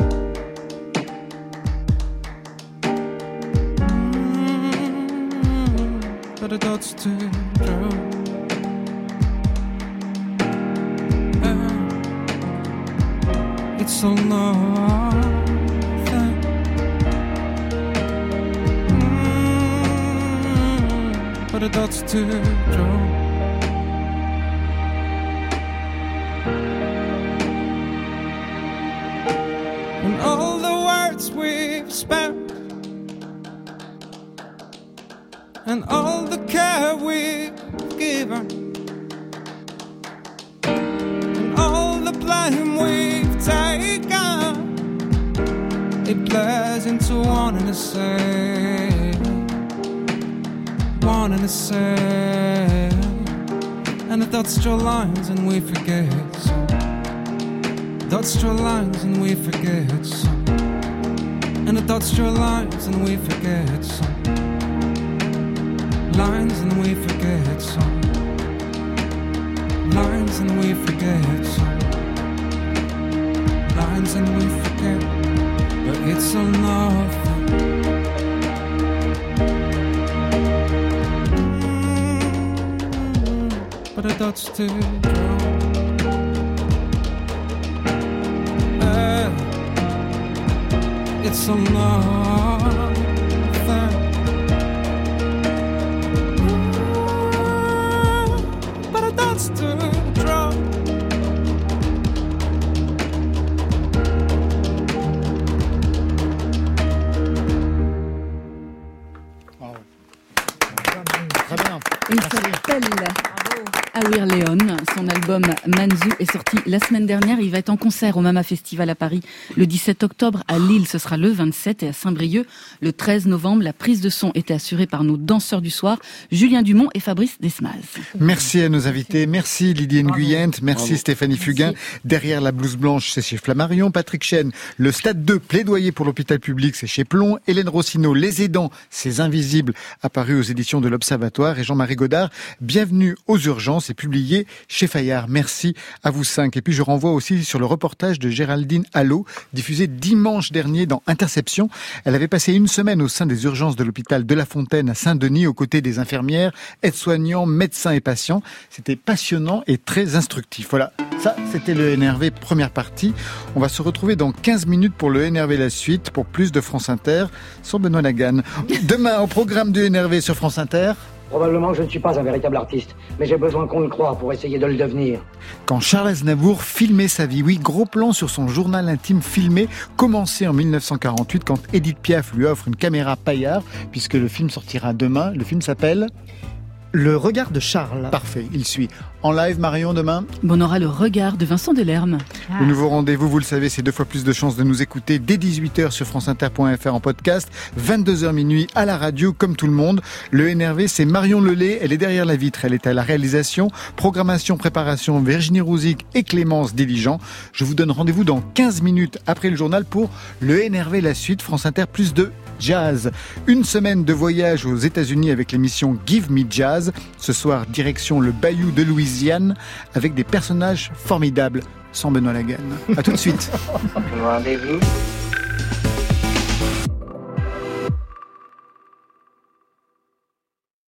Speaker 11: Mm-hmm. But it does to draw. It's all nothing. Mm-hmm. But it does to draw. And all the words we've spent, and all the care we've given, and all the blame we've taken, it blurs into one and the same, one and the same. And the dots draw lines and we forget some. Dots draw lines and we forget some. And the dots draw lines and we forget some. Lines and we forget some. Lines and we forget some. Lines and we forget. But it's all nothing. Mm-hmm. But the dots still draw. It's all nothing. But it does to draw.
Speaker 4: Wow. Très bien.
Speaker 1: Il s'appelle Awir Leon. Son album Manzu est sorti la semaine dernière. Il va être en concert au Mama Festival à Paris le dix-sept octobre. À Lille, ce sera le vingt-sept et à Saint-Brieuc le treize novembre. La prise de son était assurée par nos danseurs du soir, Julien Dumont et Fabrice Desmaz.
Speaker 4: Merci à nos invités. Merci Lydie Nguyent. Merci Bravo. Stéphanie Fugain. Merci. Derrière la blouse blanche, c'est chez Flammarion. Patrick Chêne, le Stade deux, plaidoyer pour l'hôpital public, c'est chez Plomb. Hélène Rossineau, Les Aidants, ces invisibles, apparu aux éditions de l'Observatoire. Et Jean-Marie Godard, Bienvenue aux urgences, est publié chez Fayard. Merci à vous cinq. Et puis je renvoie aussi sur le reportage de Géraldine Allot, diffusé dimanche dernier dans Interception. Elle avait passé une semaine au sein des urgences de l'hôpital de La Fontaine à Saint-Denis, aux côtés des infirmières, aides-soignants, médecins et patients. C'était passionnant et très instructif. Voilà, ça c'était le N R V première partie. On va se retrouver dans quinze minutes pour le N R V la suite, pour plus de France Inter, sans Benoît Lagan. Demain, au programme du N R V sur France Inter...
Speaker 12: Probablement que je ne suis pas un véritable artiste, mais j'ai besoin qu'on le croie pour essayer de le devenir.
Speaker 4: Quand Charles Aznavour filmait sa vie, oui, gros plan sur son journal intime filmé, commencé en mille neuf cent quarante-huit quand Édith Piaf lui offre une caméra Paillard, puisque le film sortira demain. Le film s'appelle...
Speaker 5: Le regard de Charles.
Speaker 4: Parfait, il suit. En live, Marion, demain
Speaker 1: On aura le regard de Vincent Delerme.
Speaker 4: Ah. Le nouveau rendez-vous, vous le savez, c'est deux fois plus de chances de nous écouter dès dix-huit heures sur franceinter point f r en podcast, vingt-deux heures minuit à la radio, comme tout le monde. Le N R V, c'est Marion Lelay, elle est derrière la vitre, elle est à la réalisation, programmation, préparation, Virginie Rouzic et Clémence Diligent. Je vous donne rendez-vous dans quinze minutes après le journal pour le N R V la suite, France Inter plus de jazz. Une semaine de voyage aux États-Unis avec l'émission Give Me Jazz. Ce soir, direction le Bayou de Louisiane avec des personnages formidables sans Benoît Lagan. À tout de suite.
Speaker 12: Rendez-vous.